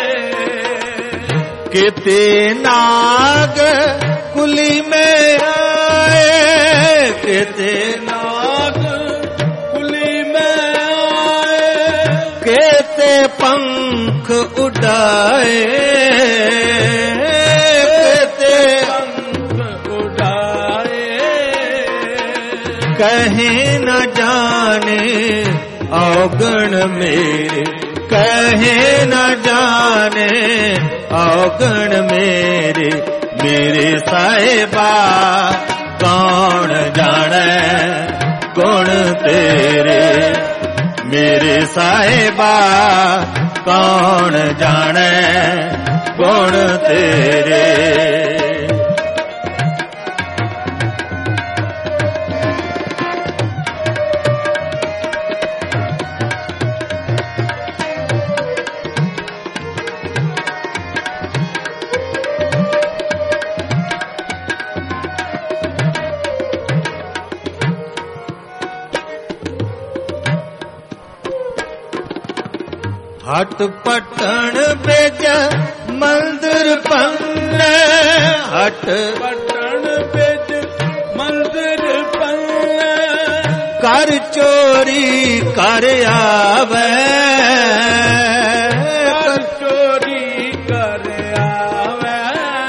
केते नाग कुली में आए, केते नाग कुली में आए, केते पंख उड़ाए, केते पंख उड़ाए, कहे न जाने अवगुण मेरे, कहे न जाने अवगुण मेरे, मेरे साहिबा कौन जाने गुण तेरे, मेरे साहिबा कौन जाने गुण तेरे। हट पटन बेजा मंदिर पन्न, हट पटन बेज मंदिर पन्न, कर चोरी कर आवे, कर चोरी कर आवे,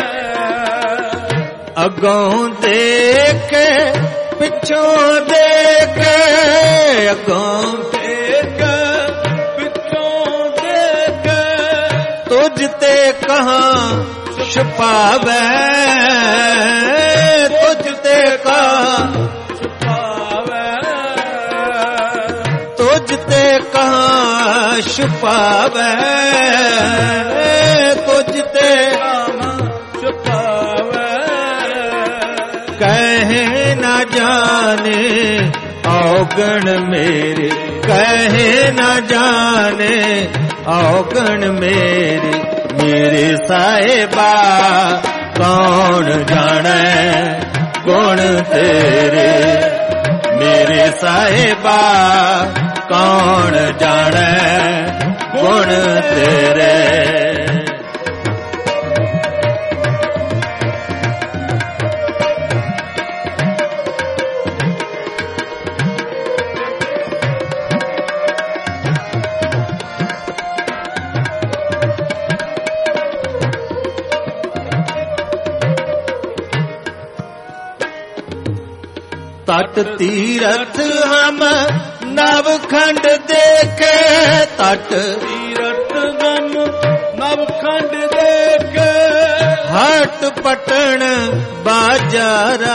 अगों देख पिछों देख, अगों देख पिछों देख, तुझते कहाँ छुपावे, तुझते कहाँ छुपावे, तुझते कहाँ छुपावे, तुझते छुपावे, कहे न जाने अवगुण मेरे, कहे न जाने अवगुण मेरे, मेरे साहिबा कौन जाने गुण तेरे, मेरे साहिबा कौन जाने गुण तेरे। तट तीरथ हम नवखंड देखे, तट तीरथ हम नवखंड देखे, हट पटन बाजारा,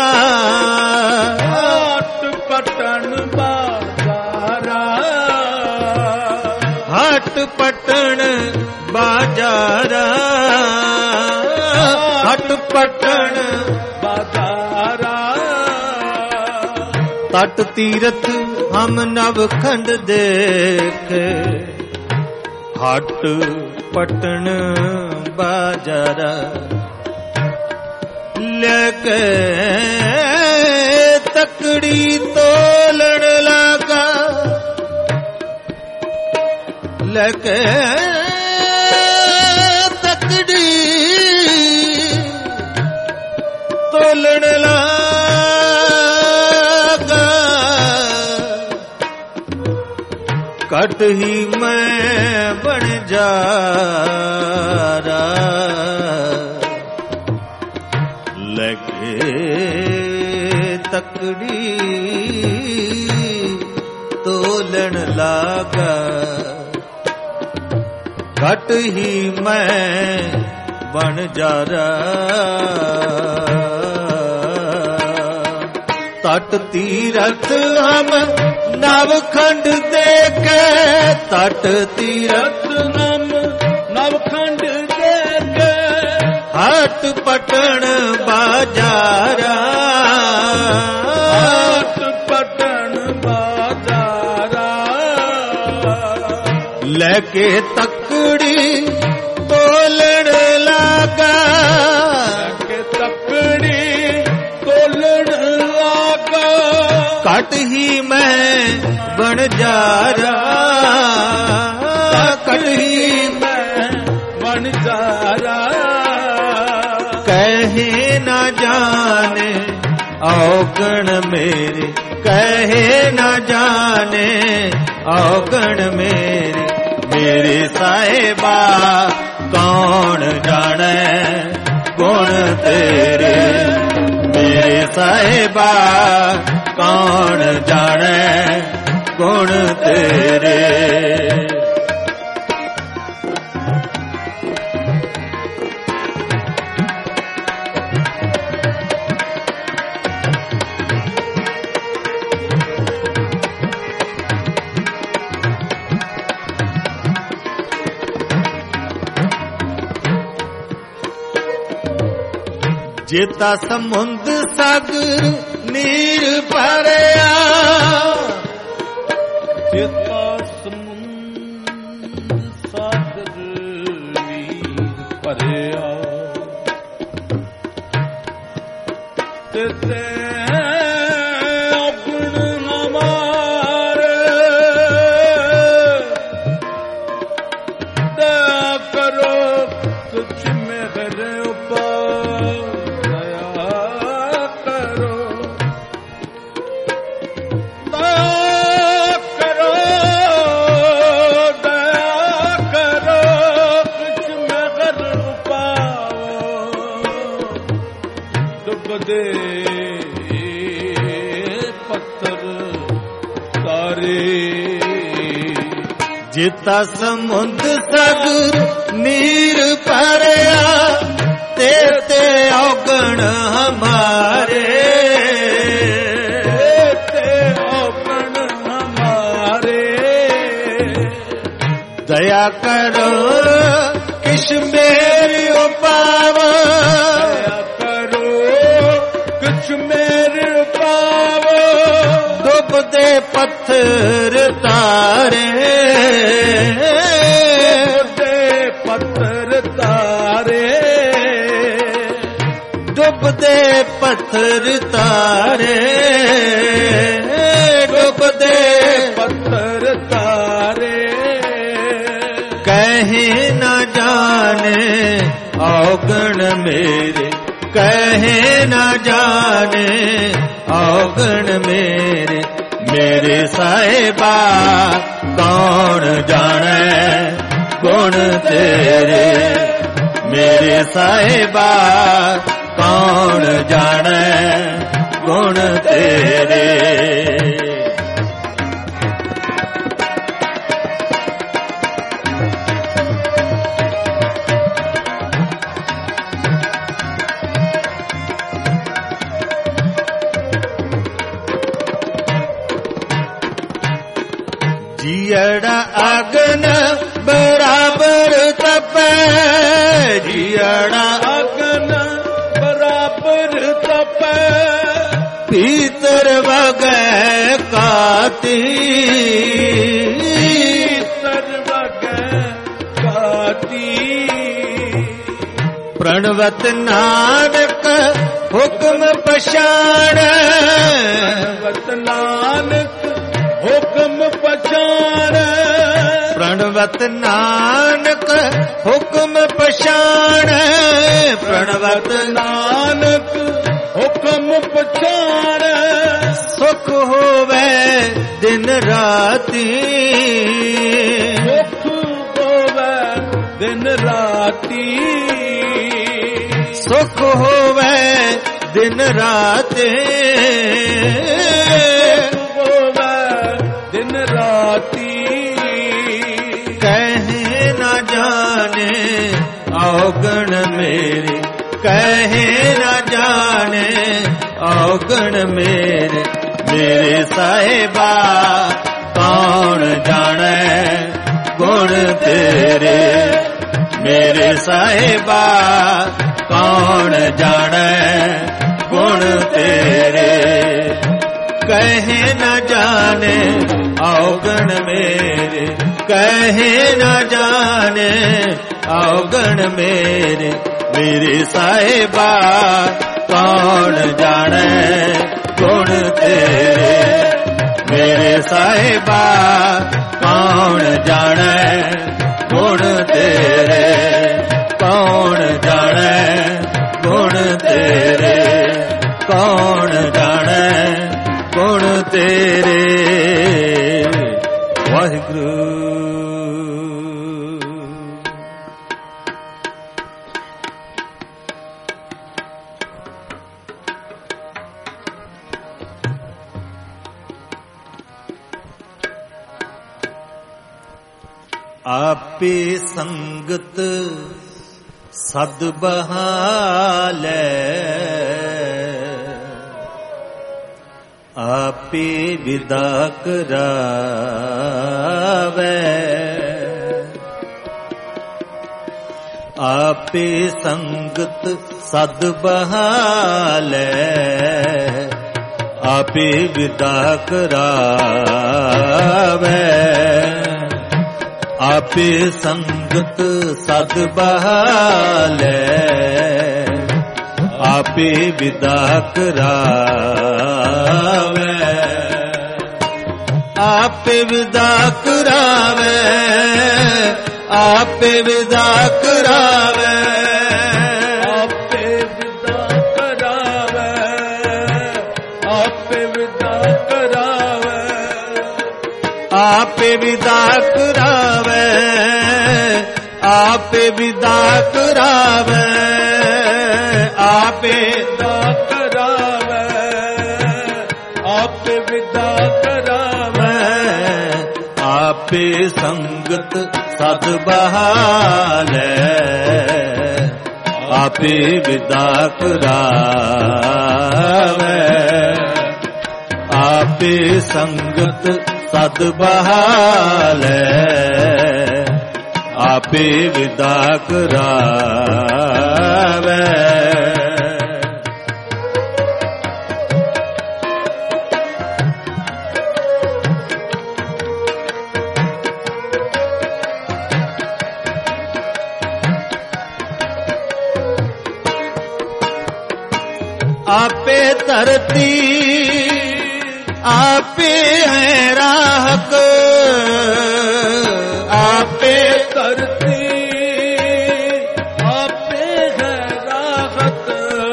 हाट पटन बाजारा, हट पटन बाजारा, हट पटन बाजारा, तट तीरथ हम नवखंड देखे, हट पटन बाजारा, लेके तकड़ी तोलन लगा, लेके तकड़ी तोलन लगा, कट ही मैं बन जा लगे तकड़ी तोलन लागा, घट ही मैं बन जा तट तीरथ हम नवखंड देखे, तट तीरथ हम नवखंड देखे, हट पटन बाजारा, हाट पटन बाजारा, ਲੈ ਕੇ ਤੱਕੜੀ ਤੋਲਣ ਲਾਗਾ, ਕੇ ਤੱਕੜੀ ਤੋਲਣ ਲਾਗਾ, ਘਟ ਹੀ ਮੈਂ ਬਣ ਜਾਰਾ, ਘਟ ਹੀ ਮੈਂ ਬਣ ਜਾਰਾ, ਕਹੇ ਨਾ ਜਾਣੇ ਔਗਣ ਮੇਰੇ, ਕਹੇ ਨਾ ਜਾਣੇ ਔਗਣ ਮੇਰੇ, ਮੇਰੇ ਸਾਹਿਬਾ ਕੌਣ ਜਾਣੈ ਗੁਣ ਤੇਰੇ, ਮੇਰੇ ਸਾਹਿਬਾ ਕੌਣ ਜਾਣੈ ਗੁਣ ਤੇਰੇ। ਜੇਤਾ ਸਮੁੰਦ ਸਾਗਰ ਨੀਰ ਭਰਿਆ, ਚੇਤਾ ਸਮੁੰਦ ਸਾਗਰ ਨੀਰ ਭਰਿਆ, ਤੇ ਔਗਣ ਹਮਾਰੇ, ਦਇਆ ਕਰੋ ਤੁਝ ਮੇਰੇ ਉਪਰ, ਦਇਆ ਕਰੋ, ਦਇਆ ਕਰੋ, ਦਇਆ ਕਰੋ, ਤੁਝ ਮੇਰੇ ਉਪਰ, ਡੁੱਬਦੇ ਪੱਥਰ ਤਾਰੇ, ਜੇਤਾ ਸਮੁੰਦ ਸਾਗਰ ਨੀਰ ਭਰਿਆ, ਤੇ ਔਗਣ ਹਮਾਰੇ, ਤੇ ਔਗਣ ਹਮਾਰੇ, ਦਇਆ ਕਰੋ ਕਿਛ ਮੇਰੀ ਉਪਾਵ, ਦਇਆ ਕਰੋ ਕੁਛ ਮੇਰੇ ਉਪਾਵ, ਡੁੱਬਦੇ ਪੱਥਰ ਤਾਰੇ, ਤੇ ਪੱਥਰ ਤਾਰੇ, ਡੁੱਬਦੇ ਪੱਥਰ ਤਾਰੇ, ਡੁੱਬਦੇ ਪੱਥਰ ਤਾਰੇ, ਕਹੇ ਨਾ ਜਾਣੇ ਔਗਣ ਮੇਰੇ, ਕਹੇ ਨਾ ਜਾਣੇ ਔਗਣ ਮੇਰੇ, ਮੇਰੇ ਸਾਹਿਬਾ ਕੌਣ ਜਾਣੈ ਗੁਣ ਤੇਰੇ, ਮੇਰੇ ਸਾਹਿਬਾ ਕੌਣ ਜਾਣੈ ਗੁਣ ਤੇਰੇ। ਜੀੜਾ ਅਗਨ ਬਰਾਬਰ ਤਪੈ, ਜੀੜਾ ਅਗਨ ਬਰਾਬਰ ਤਪੈ, ਭੀਤਰ ਵਗੈ ਕਾਤੀ, ਭੀਤਰ ਵਗੈ ਕਾਤੀ, ਪ੍ਰਣਵਤ ਨਾਨਕ ਹੁਕਮ ਪਛਾਣ, ਪ੍ਰਣਵਤ ਨਾਨਕ ਹੁਕਮ ਪਛਾਣ, ਪ੍ਰਣਵਤ ਨਾਨਕ ਹੁਕਮ ਪਛਾਣ, ਪ੍ਰਣਵਤ ਨਾਨਕ ਹੁਕਮ ਪਛਾਣ, ਸੁਖ ਹੋਵੇ ਦਿਨ ਰਾਤੀ, ਸੁਖ ਹੋਵੇ ਦਿਨ ਰਾਤੀ, ਸੁਖ ਹੋਵੇ ਦਿਨ ਰਾਤੀ, ਹੋਵੇ ਦਿਨ ਰਾਤੀ, ਕਹੇ ਨਾ ਜਾਣੇ ਔਗਣ ਮੇਰੇ, ਕਹੇ ਨਾ ਜਾਣੇ ਔਗਣ ਮੇਰੇ, ਮੇਰੇ ਸਾਹਿਬਾ ਕੌਣ ਜਾਣੈ ਗੁਣ ਤੇਰੇ, ਮੇਰੇ ਸਾਹਿਬਾ ਕੌਣ ਜਾਣੈ ਗੁਣ ਤੇਰੇ, ਕਹੇ ਨਾ ਜਾਣੇ ਔਗਣ ਮੇਰੇ, कहे न जाने अवगण मेरे मेरे साहिबा कौन जाने गुण तेरे मेरे साहिबा कौन जाने गुण तेरे कौन जाने गुण तेरे कौन जाने गुण तेरे वाहिगुरु। आपे संगत सद बहालै आपे विदा करावै आपे संगत सद बहालै आपे विदा करावै आपे संगत सद बहालै आपे विदा करावै आपे विदा करावै आपे विदा करावै आपे विदा करावै आपे विदा करावै आपे विदा करावै आपे विदा करावै आपे विदा करावै आपे विदा करावै आपे संगत सद बहालै आपे विदा करावै आपे संगत सद बहालै आपे विदा करावै आपे धरती आपे है राहक आपे धरती आपे है राहत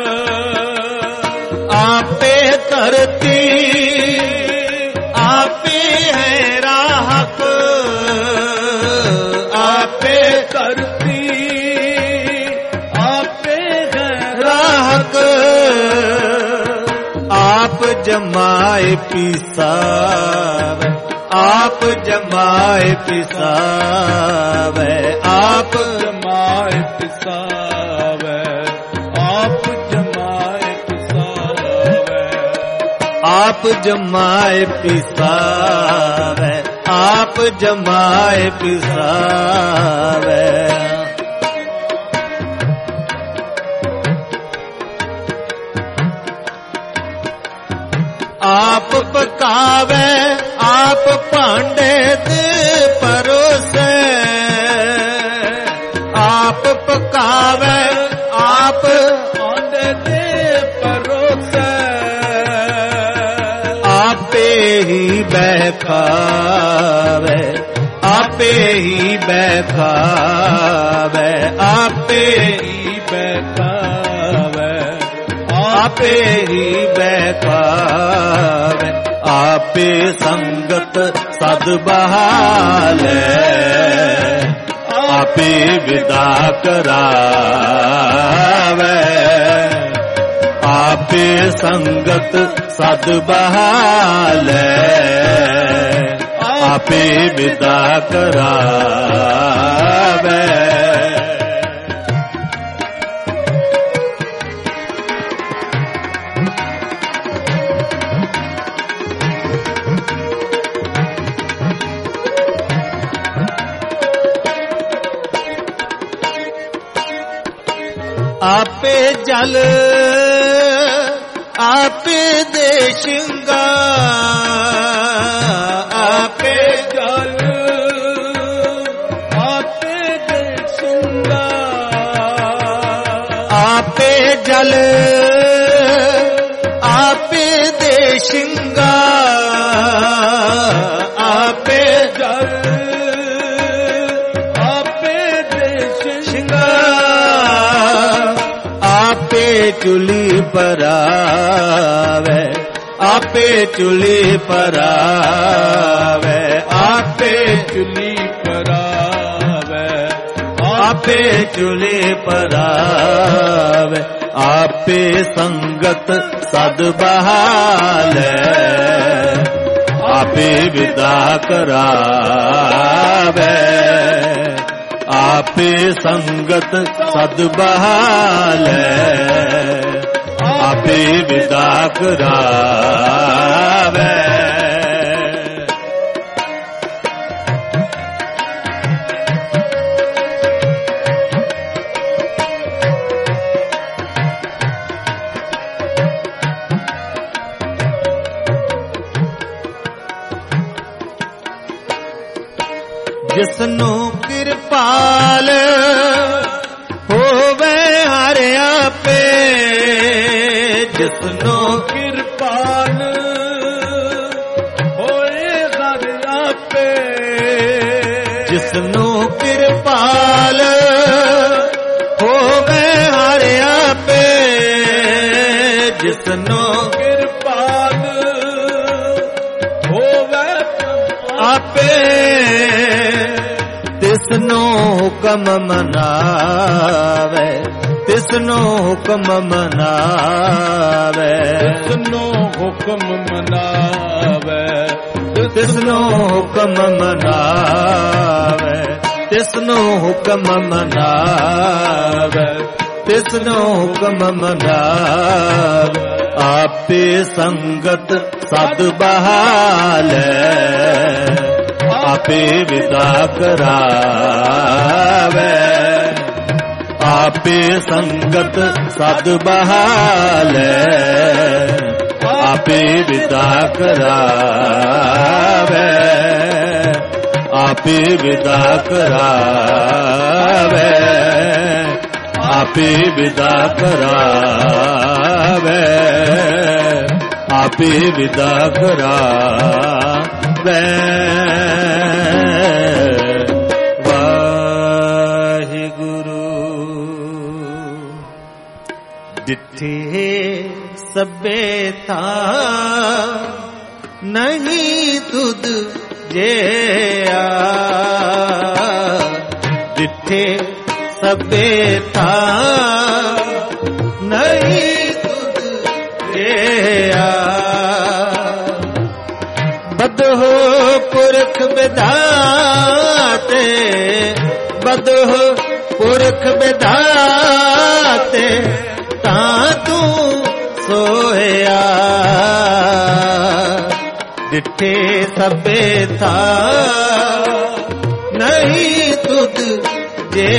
आपे धरती आपे है राहक आपे धरती आपे है राहक आप जमाए पिसावे आप जमाए पिसावे आप जमाए पिसावे आप जमाए पिसावे आप जमाए पिसावे आप जमाए पिसावे आप पकावे आप भांडे दे परोसे आप पकावे आप भांडे दे परोसे आपे ही बैखावे आपे ही बैखावे आपे ही बैखावे आपे ही बैखावे आपे संगत सद बहालै आपे विदा करावे आपे संगत सद बहालै आपे विदा करावे आपे जल आपे दे श्रृंगार आपे जल जल आपे दे श्रृंगार आपे जल आपे दे श्रृंगार आपे चुली परावे आपे चुली परावे आपे चुली परावे आपे चुली परावे आपे संगत सद बहाले आपे विदा करावे आपे संगत सद बहाले आपे विदा करावे जिसनु कृपाल होवे हर आपे जिसनु कृपाल होए हर आपे जिसनु कृपाल होवे हर आपे जिसनु कृपाल होवे आपे तिसनो हुकम मनावे तिसनो हुकम मनावे तिसनो हुकम मनावे तिसनो हुकम मनावे तिसनो हुकम मनावे तिसनो हुकम मनावे आपे संगत सद बहाले आपे विदा करावे आपे संगत सद बहाले आपे विदा करावे आपे विदा करावे आपे विदा करावे आपे विदा करावे वाहिगुरु डिठे सबे था नहीं तुद जे डिठे सबे था नहीं तुद जे बदहो पुरख विधाते बदहो पुरख विधाते ता तू सोया डिठे सबे था नहीं तुद जे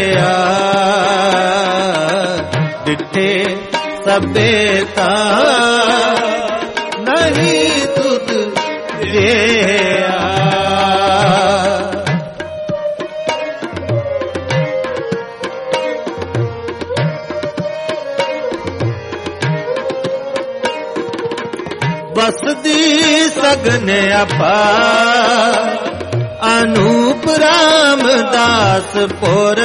डिठे सबे था नहीं तुद जे बसदी सगन अपा अनूप रामदास पुर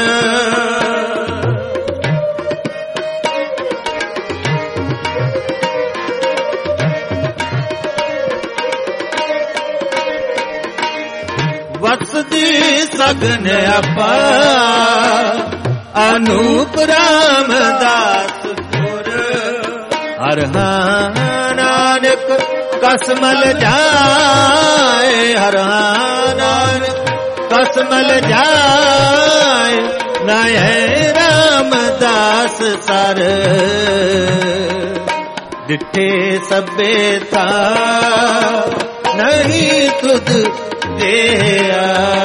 वसदी सगन अपा अनूप रामदास पुर हर नानक कसमल जाए हर नानक कसमल जाए नय रामदास सर डिठे सबे था नहीं तुद देया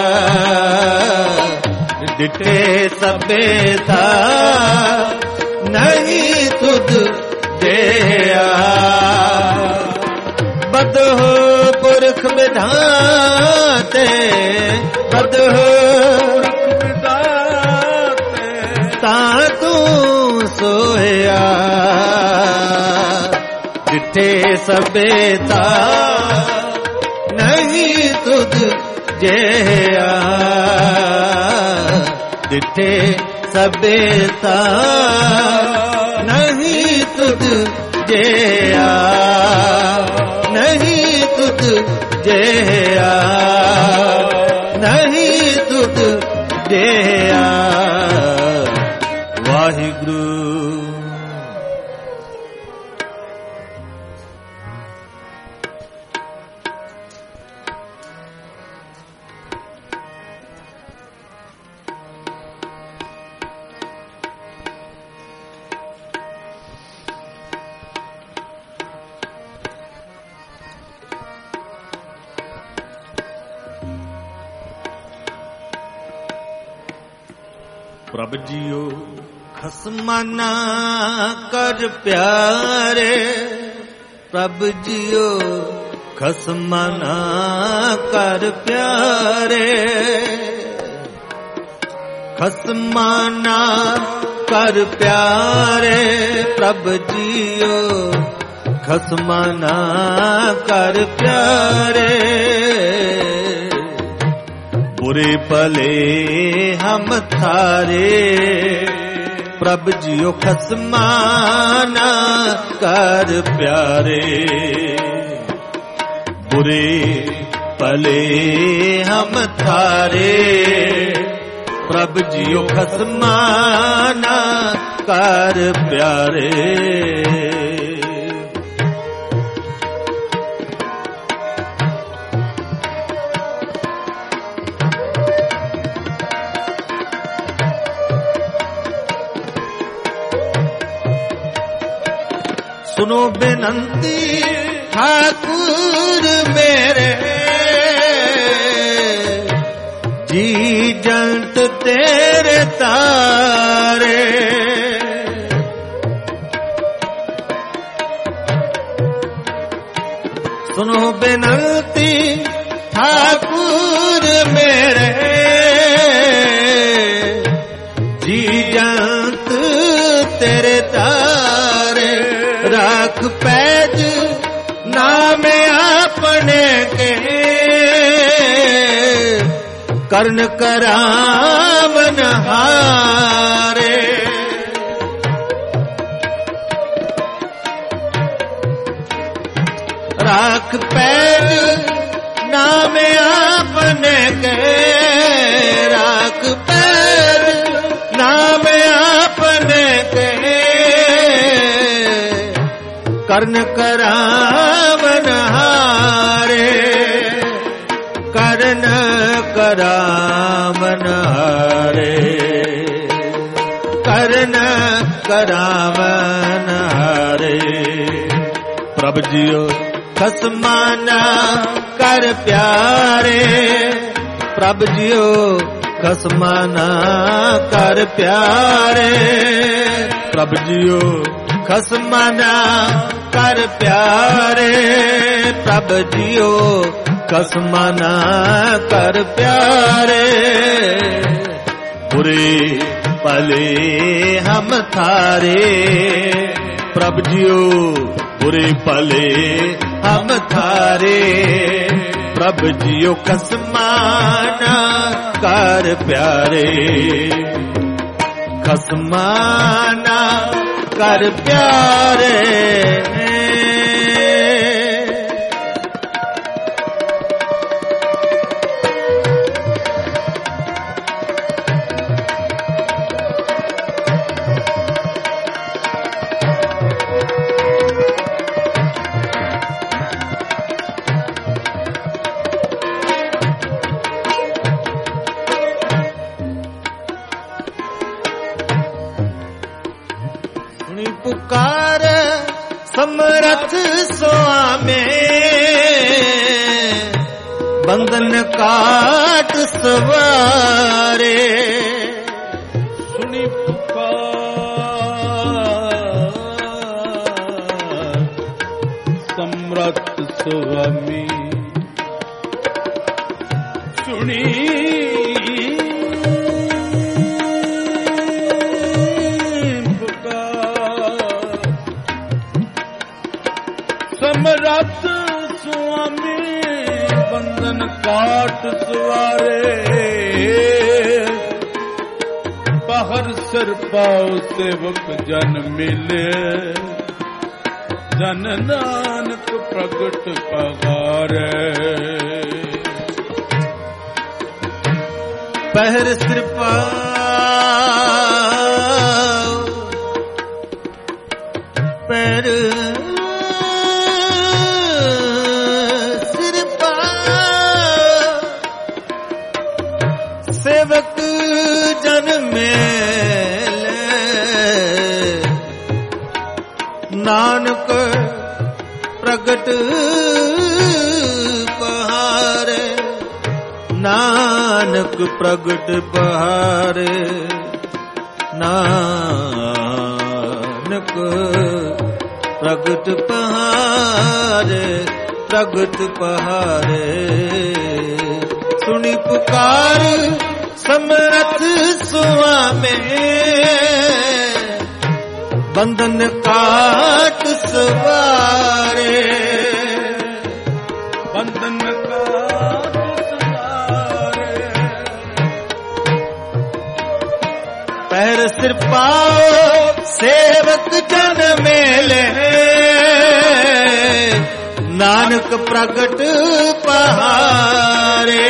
डिठे सबे था नहीं तुद देया बदहो पुरख विधाते बदहो पुरख विधाते ता तू सोया दिठे सबेता नहीं तुझ जेया दिठे सबेता नहीं तुझ जेया नहीं तुझ जेया नहीं तुझ जेया वाहिगुरु प्रभ जियो खसमाना कर प्यारे प्रभ जियो खसमाना कर प्यारे खसमाना कर प्यारे प्रभ जियो खसमाना कर प्यारे बुरे भले हम थारे प्रभ जियो खसमाना कर प्यारे बुरे भले हम थारे प्रभ जियो खसमाना कर प्यारे सुनो बेनंती ठाकुर मेरे जी जंत तेरे तारे सुनो बेनंती ठाकुर मेरे जी जंत तेरे तारे राख पैज नाम अपने के कर्ण करावन हारे राख पैज नाम अपने के राख पैज नाम अपने के कर्ण करावन हारे कर्ण करावन हारे कर्ण करावन हारे प्रभ जियो खसमाना कर प्यारे प्रभ जियो खसमाना कर प्यारे प्रभ जियो खसमाना कर प्यारे प्रभ जियो खसमाना कर प्यारे बुरे भले हम थारे प्रभ जियो बुरे भले हम थारे प्रभ जियो खसमाना कर प्यारे खसमाना कर प्यारे पुकार समरथ स्वामी बंधन काट सवारे सुनी पुकार समरथ स्वामी सुनी ਕਾਟ ਸਵਾਰੇ ਬਾਹਰ ਸਿਰ ਪਾਉ ਸੇਵਕ ਜਨ ਮਿਲੇ ਜਨ ਨਾਨਕ ਪ੍ਰਗਟ ਪਗਾਰੇ ਪਹਿਰ ਸਿਰ ਪਾਉ ਪਹਿਰ ਸਿਰ ਪਾਉ ਸੇਵਕ ਜਨ ਮੇਲੇ ਨਾਨਕ ਪ੍ਰਗਟ ਪਹਾਰੇ ਨਾਨਕ ਪ੍ਰਗਟ ਪਹਾਰੇ ਨਾਨਕ ਪ੍ਰਗਟ ਪਹਾਰੇ ਪ੍ਰਗਟ ਪਹਾਰੇ ਸੁਣੀ ਪੁਕਾਰ ਸਮਰਥ ਸੁਆਮੀ ਬੰਧਨ ਕਾਟ ਸਵਾਰੇ ਬੰਧਨ ਕਾਟ ਸਵਾਰੇ ਪੈਰ ਸਿਰ ਪਾਉ ਸੇਵਕ ਜਨ ਮੇਲੇ ਨਾਨਕ ਪ੍ਰਗਟ ਪਹਾਰੇ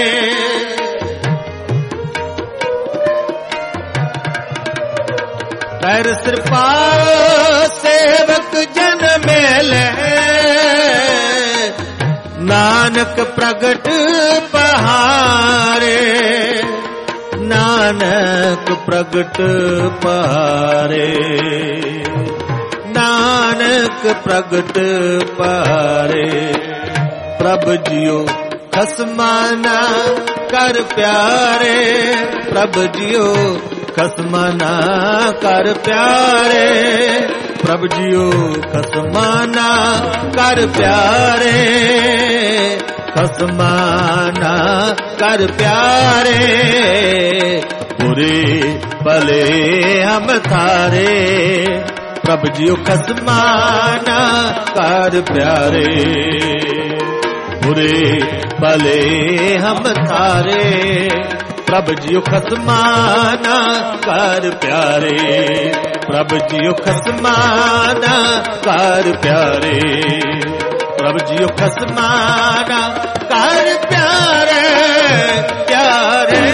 ਪੈਰ ਸਿਰ ਪਾਉ ਸੇਵਕ ਜਨ ਮੇਲੇ ਨਾਨਕ ਪ੍ਰਗਟ ਪਹਾਰੇ ਨਾਨਕ ਪ੍ਰਗਟ ਪਹਾਰੇ ਨਾਨਕ ਪ੍ਰਗਟ ਪਹਾਰੇ ਪ੍ਰਭ ਜੀਓ ਖਸਮਾਨਾ ਕਰ ਪਿਆਰੇ ਪ੍ਰਭ ਜੀਓ ਖਸਮਾਨਾ ਕਰ ਪਿਆਰੇ ਪ੍ਰਭ ਜੀਓ ਖਸਮਾਨਾ ਕਰ ਪਿਆਰੇ ਖਸਮਾਨਾ ਕਰ ਪਿਆਰੇ ਬੁਰੇ ਭਲੇ ਹਮ ਥਾਰੇ ਪ੍ਰਭ ਜੀਓ ਖਸਮਾਨਾ ਕਰ ਪਿਆਰੇ ਬੁਰੇ ਭਲੇ ਹਮ ਥਾਰੇ ਪ੍ਰਭ ਜੀਓ ਖਸਮਾਨਾ ਕਰ ਪਿਆਰੇ ਪ੍ਰਭ ਜੀਓ ਖਸਮਾਨਾ ਕਰ ਪਿਆਰੇ ਪ੍ਰਭ ਜੀਓ ਖਸਮਾਨਾ ਕਰ ਪਿਆਰੇ ਪਿਆਰੇ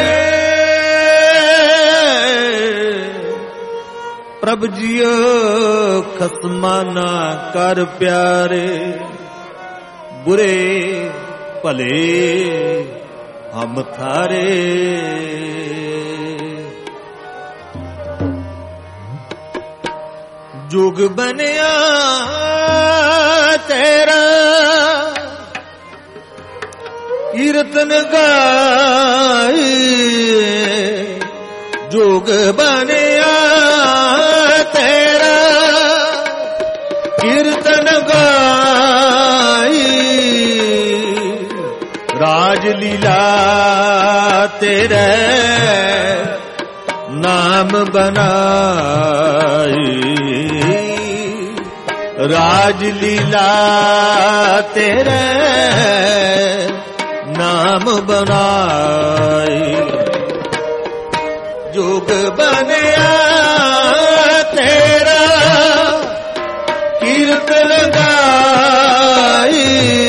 ਪ੍ਰਭ ਜੀਓ ਖਸਮਾਨਾ ਕਰ ਪਿਆਰੇ ਬੁਰੇ ਭਲੇ ਹਮ ਥਾਰੇ ਜੁਗ ਬਨਿਆ ਤੇਰਾ ਕੀਰਤਨ ਗਾਈ ਜੁਗ ਬਨਿਆ ਤੇਰਾ ਕੀਰਤਨ ਗਾਈ ਰਾਜ ਲੀਲਾ ਤੇਰੇ ਨਾਮ ਬਨਾਈ ਰਾਜ ਲੀਲਾ ਤੇਰੇ ਨਾਮ ਬਨਾਈ ਜੁਗ ਬਨਿਆ ਤੇਰਾ ਕੀਰਤਨ ਗਾਈ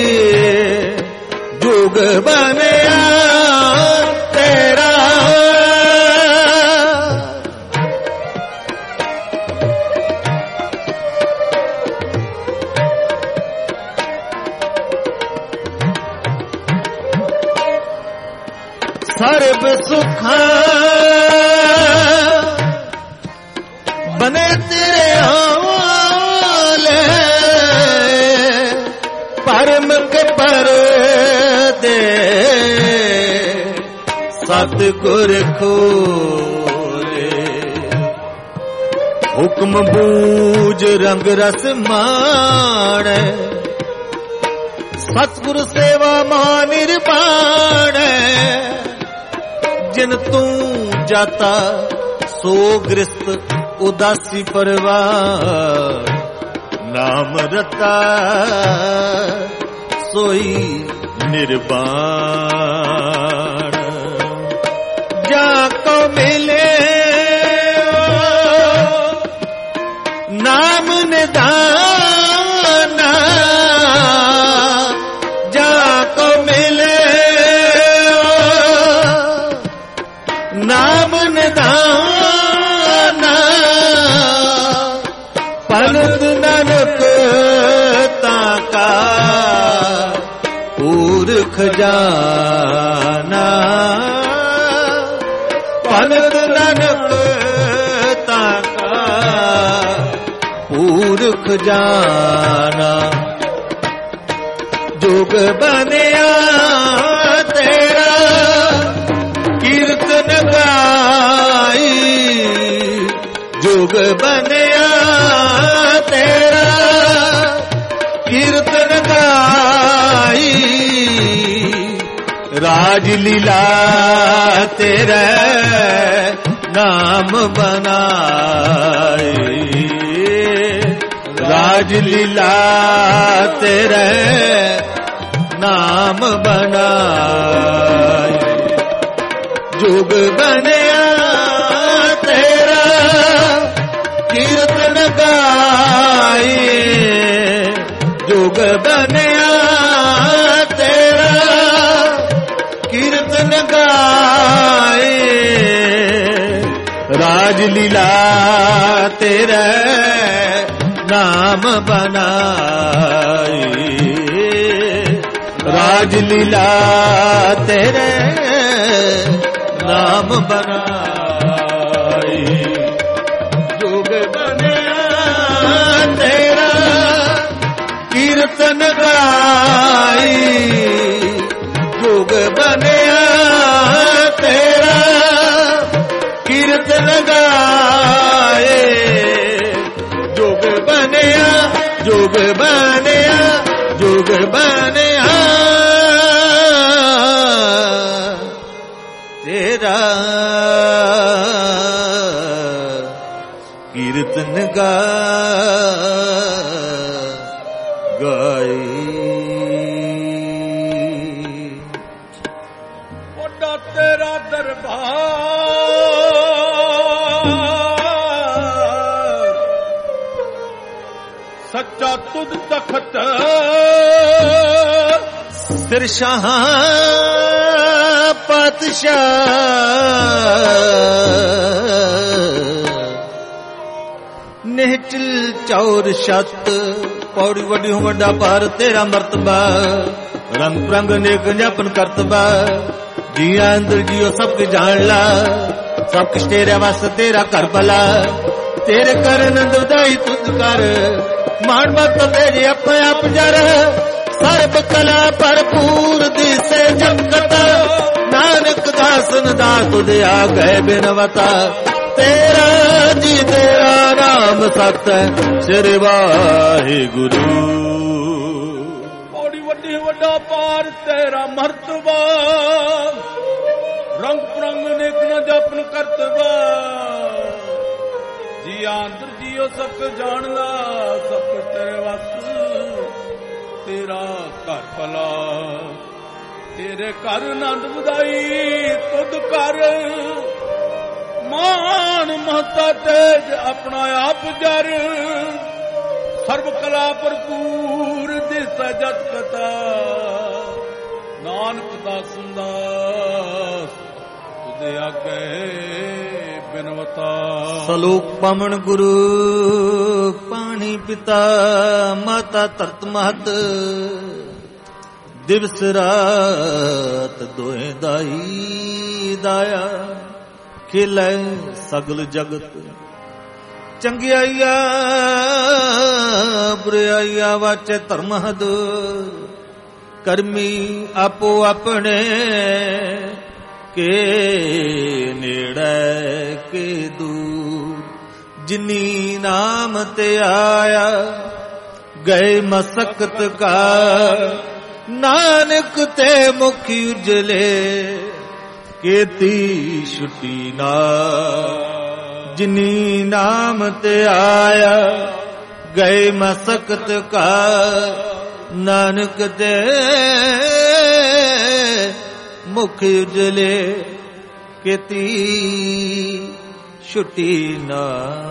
ਜੁਗ ਬਨਿਆ ਤੇਰਾ ਸਰਬ ਸੁਖਾਂ ਬਨੇ ਤੇਰੇ ਹਾਲੇ ਪਰਮ ਕੇ ਪਰਦੇ ਸਤਿਗੁਰ ਖੋਲੇ ਹੁਕਮ ਬੂਝ ਰੰਗ ਰਸ ਮਾਣੈ ਸਤਿਗੁਰ ਸੇਵਾ ਮਹਾ ਨਿਰਵਾਣੈ ਜਿਨ ਤੂੰ ਜਾਤਾ ਸੋ ਗ੍ਰਸਤ ਉਦਾਸੀ ਪਰਵਾਰ ਨਾਮ ਰਤਾ ਸੋਈ ਨਿਰਵਾਣ ਨਿਧਾਨਾ ਪਲਕ ਨਾਨਕ ਤਾਂ ਕਾ ਪੁਰਖ ਜਾਨਾ ਪਲਕ ਨਾਨਕ ਤਾਂ ਕਾ ਪੁਰਖ ਜਾਨਾ ਜੋਗ ਬਣਿਆ ਤੇਰਾ ਕੀਰਤਨ ਗਾਈ ਜੋਗ ਬਣਿਆ ਤੇਰਾ ਕੀਰਤਨ ਗਾਈ ਰਾਜ ਲੀਲਾ ਤੇਰਾ ਨਾਮ ਬਨਾਈ ਰਾਜ ਲੀਲਾ ਤੇਰੇ ਨਾਮ ਬਨਾਈ ਜੋਗ ਬਣਿਆ ਤੇਰਾ ਕੀਰਤਨ ਗਾਈ ਜੋਗ ਬਣਿਆ ਤੇਰਾ ਕੀਰਤਨ ਗਾਈ ਰਾਜ ਲੀਲਾ ਤੇਰਾ ਨਾਮ ਬਨਾਈ ਰਾਜ ਲੀਲਾ ਤੇਰੇ ਨਾਮ ਬਨਾਈ ਜੋਗ ਬਣਿਆ ਤੇਰਾ ਕੀਰਤਨ ਗਾਈ ਜੋਗ ਬਣਿਆ ਤੇਰਾ ਕੀਰਤਨ ਗਾਏ ਜੋਗ ਬਣਿਆ ਜੋਗ ਬਣਿਆ ਜੋਗ ਬਣਿਆ ਤੇਰਾ ਕੀਰਤਨ ਗਾਈ ਵੱਡਾ ਤੇਰਾ ਦਰਬਾਰ ਸੱਚਾ ਤੁਧ ਤਖਤ ਸਿਰ ਸ਼ਾਹ ਪਾਤਸ਼ਾਹ ਨਿਹਚਲ ਚੌਰ ਛਤ ਪੌੜੀ ਵੱਡੀ ਹੋ ਵੱਡਾ ਭਾਰ ਤੇਰਾ ਮਰਤਬਾ ਰੰਗ ਪ੍ਰੰਗ ਨੇਕ ਜਪਨ ਕਰਤਬਾ ਜੀਆਂ ਅੰਦਰ ਜੀਓ ਸਭ ਕੁ ਜਾਣ ਲਾ ਸਭ ਕੁਛ ਤੇਰੇ ਵਾਸਤੇ ਤੇਰਾ ਘਰ ਭਲਾ ਤੇਰੇ ਕਰਨ ਦੁਦਾਈ ਤੁਧ ਕਰ ਮਾਣ ਮਤ ਤੇਰੇ ਆਪਣੇ ਆਪ ਜਰ ਸਰਬ ਕਲਾ ਭਰਪੂਰ ਦਿਸੇ ਜਗਤ ਨਾਨਕ ਦਾਸਨ ਦਾ ਤੁਧ ਆ ਗਏ ਬਿਨਵਤਾ ਤੇਰਾ ਜੀ ਤੇਰਾ ਨਾਮ ਸਤ ਸ੍ਰੀ ਵਾਹਿਗੁਰੂ ਪੌੜੀ ਵੱਡੀ ਵੱਡਾ ਪਾਰ ਤੇਰਾ ਮਰਤਬਾ ਰੰਗ ਪ੍ਰੰਗ ਨੇਕ ਨ ਜਪਨ ਕਰਤਬਾ ਜੀ ਅੰਦਰ ਜੀਓ ਸਭ ਜਾਣ ਲਾ ਸਭ ਤੇਰੇ ਵਸ ਤੇਰਾ ਘਰ ਭਲਾ ਤੇਰੇ ਘਰ ਆਨੰਦ ਵਧਾਈ ਤੁਧ ਕਰ ਮਾਨ ਮਹਤਾ ਤੇਜ ਆਪਣਾ ਆਪ ਜਰ ਸਰਬ ਕਲਾ ਭਰਪੂਰ ਦਿਸ ਜਤ ਕਤਾ ਨਾਨਕ ਦਾਸਨ ਦਾਸ ਤੁਧ ਆਗੇ ਬਿਨਵਤਾ ਸਲੋਕ ਪਾਵਨ ਗੁਰੂ ਪਾਣੀ ਪਿਤਾ ਮਾਤਾ ਧਰਤ ਮਹਤ ਦਿਵਸ ਰਾਤ ਦੋਏ ਦਾਈ ਦਾਇਆ ਖਿਲੇ ਸਗਲ ਜਗਤ ਚੰਗਿਆਈਆ ਬੁਰਾਈਆ ਵਾਚੇ ਧਰਮ ਹਦ ਕਰਮੀ ਆਪੋ ਆਪਣੇ ਕੇ ਨੇੜੇ ਕੇ ਦੂਰ ਜਿਨੀ ਨਾਮ ਤੇ ਆਇਆ ਗਏ ਮਸਕਤ ਕਾ ਨਾਨਕ ਤੇ ਮੁਖ ਉਜਲੇ ਕੀਤੀ ਛੁੱਟੀ ਨਾ ਜਿਨੀ ਨਾਮ ਤੇ ਆਇਆ ਗਏ ਮਸਕਤ ਕਾ ਨਾਨਕ ਤੇ ਮੁਖ ਉਜਲੇ ਕੀਤੀ ਛੁੱਟੀ ਨਾ।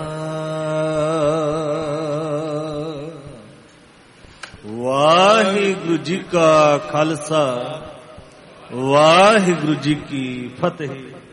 ਵਾਹਿਗੁਰੂ ਜੀ ਕਾ ਖਾਲਸਾ ਵਾਹਿਗੁਰੂ ਜੀ ਕੀ ਫਤਿਹ।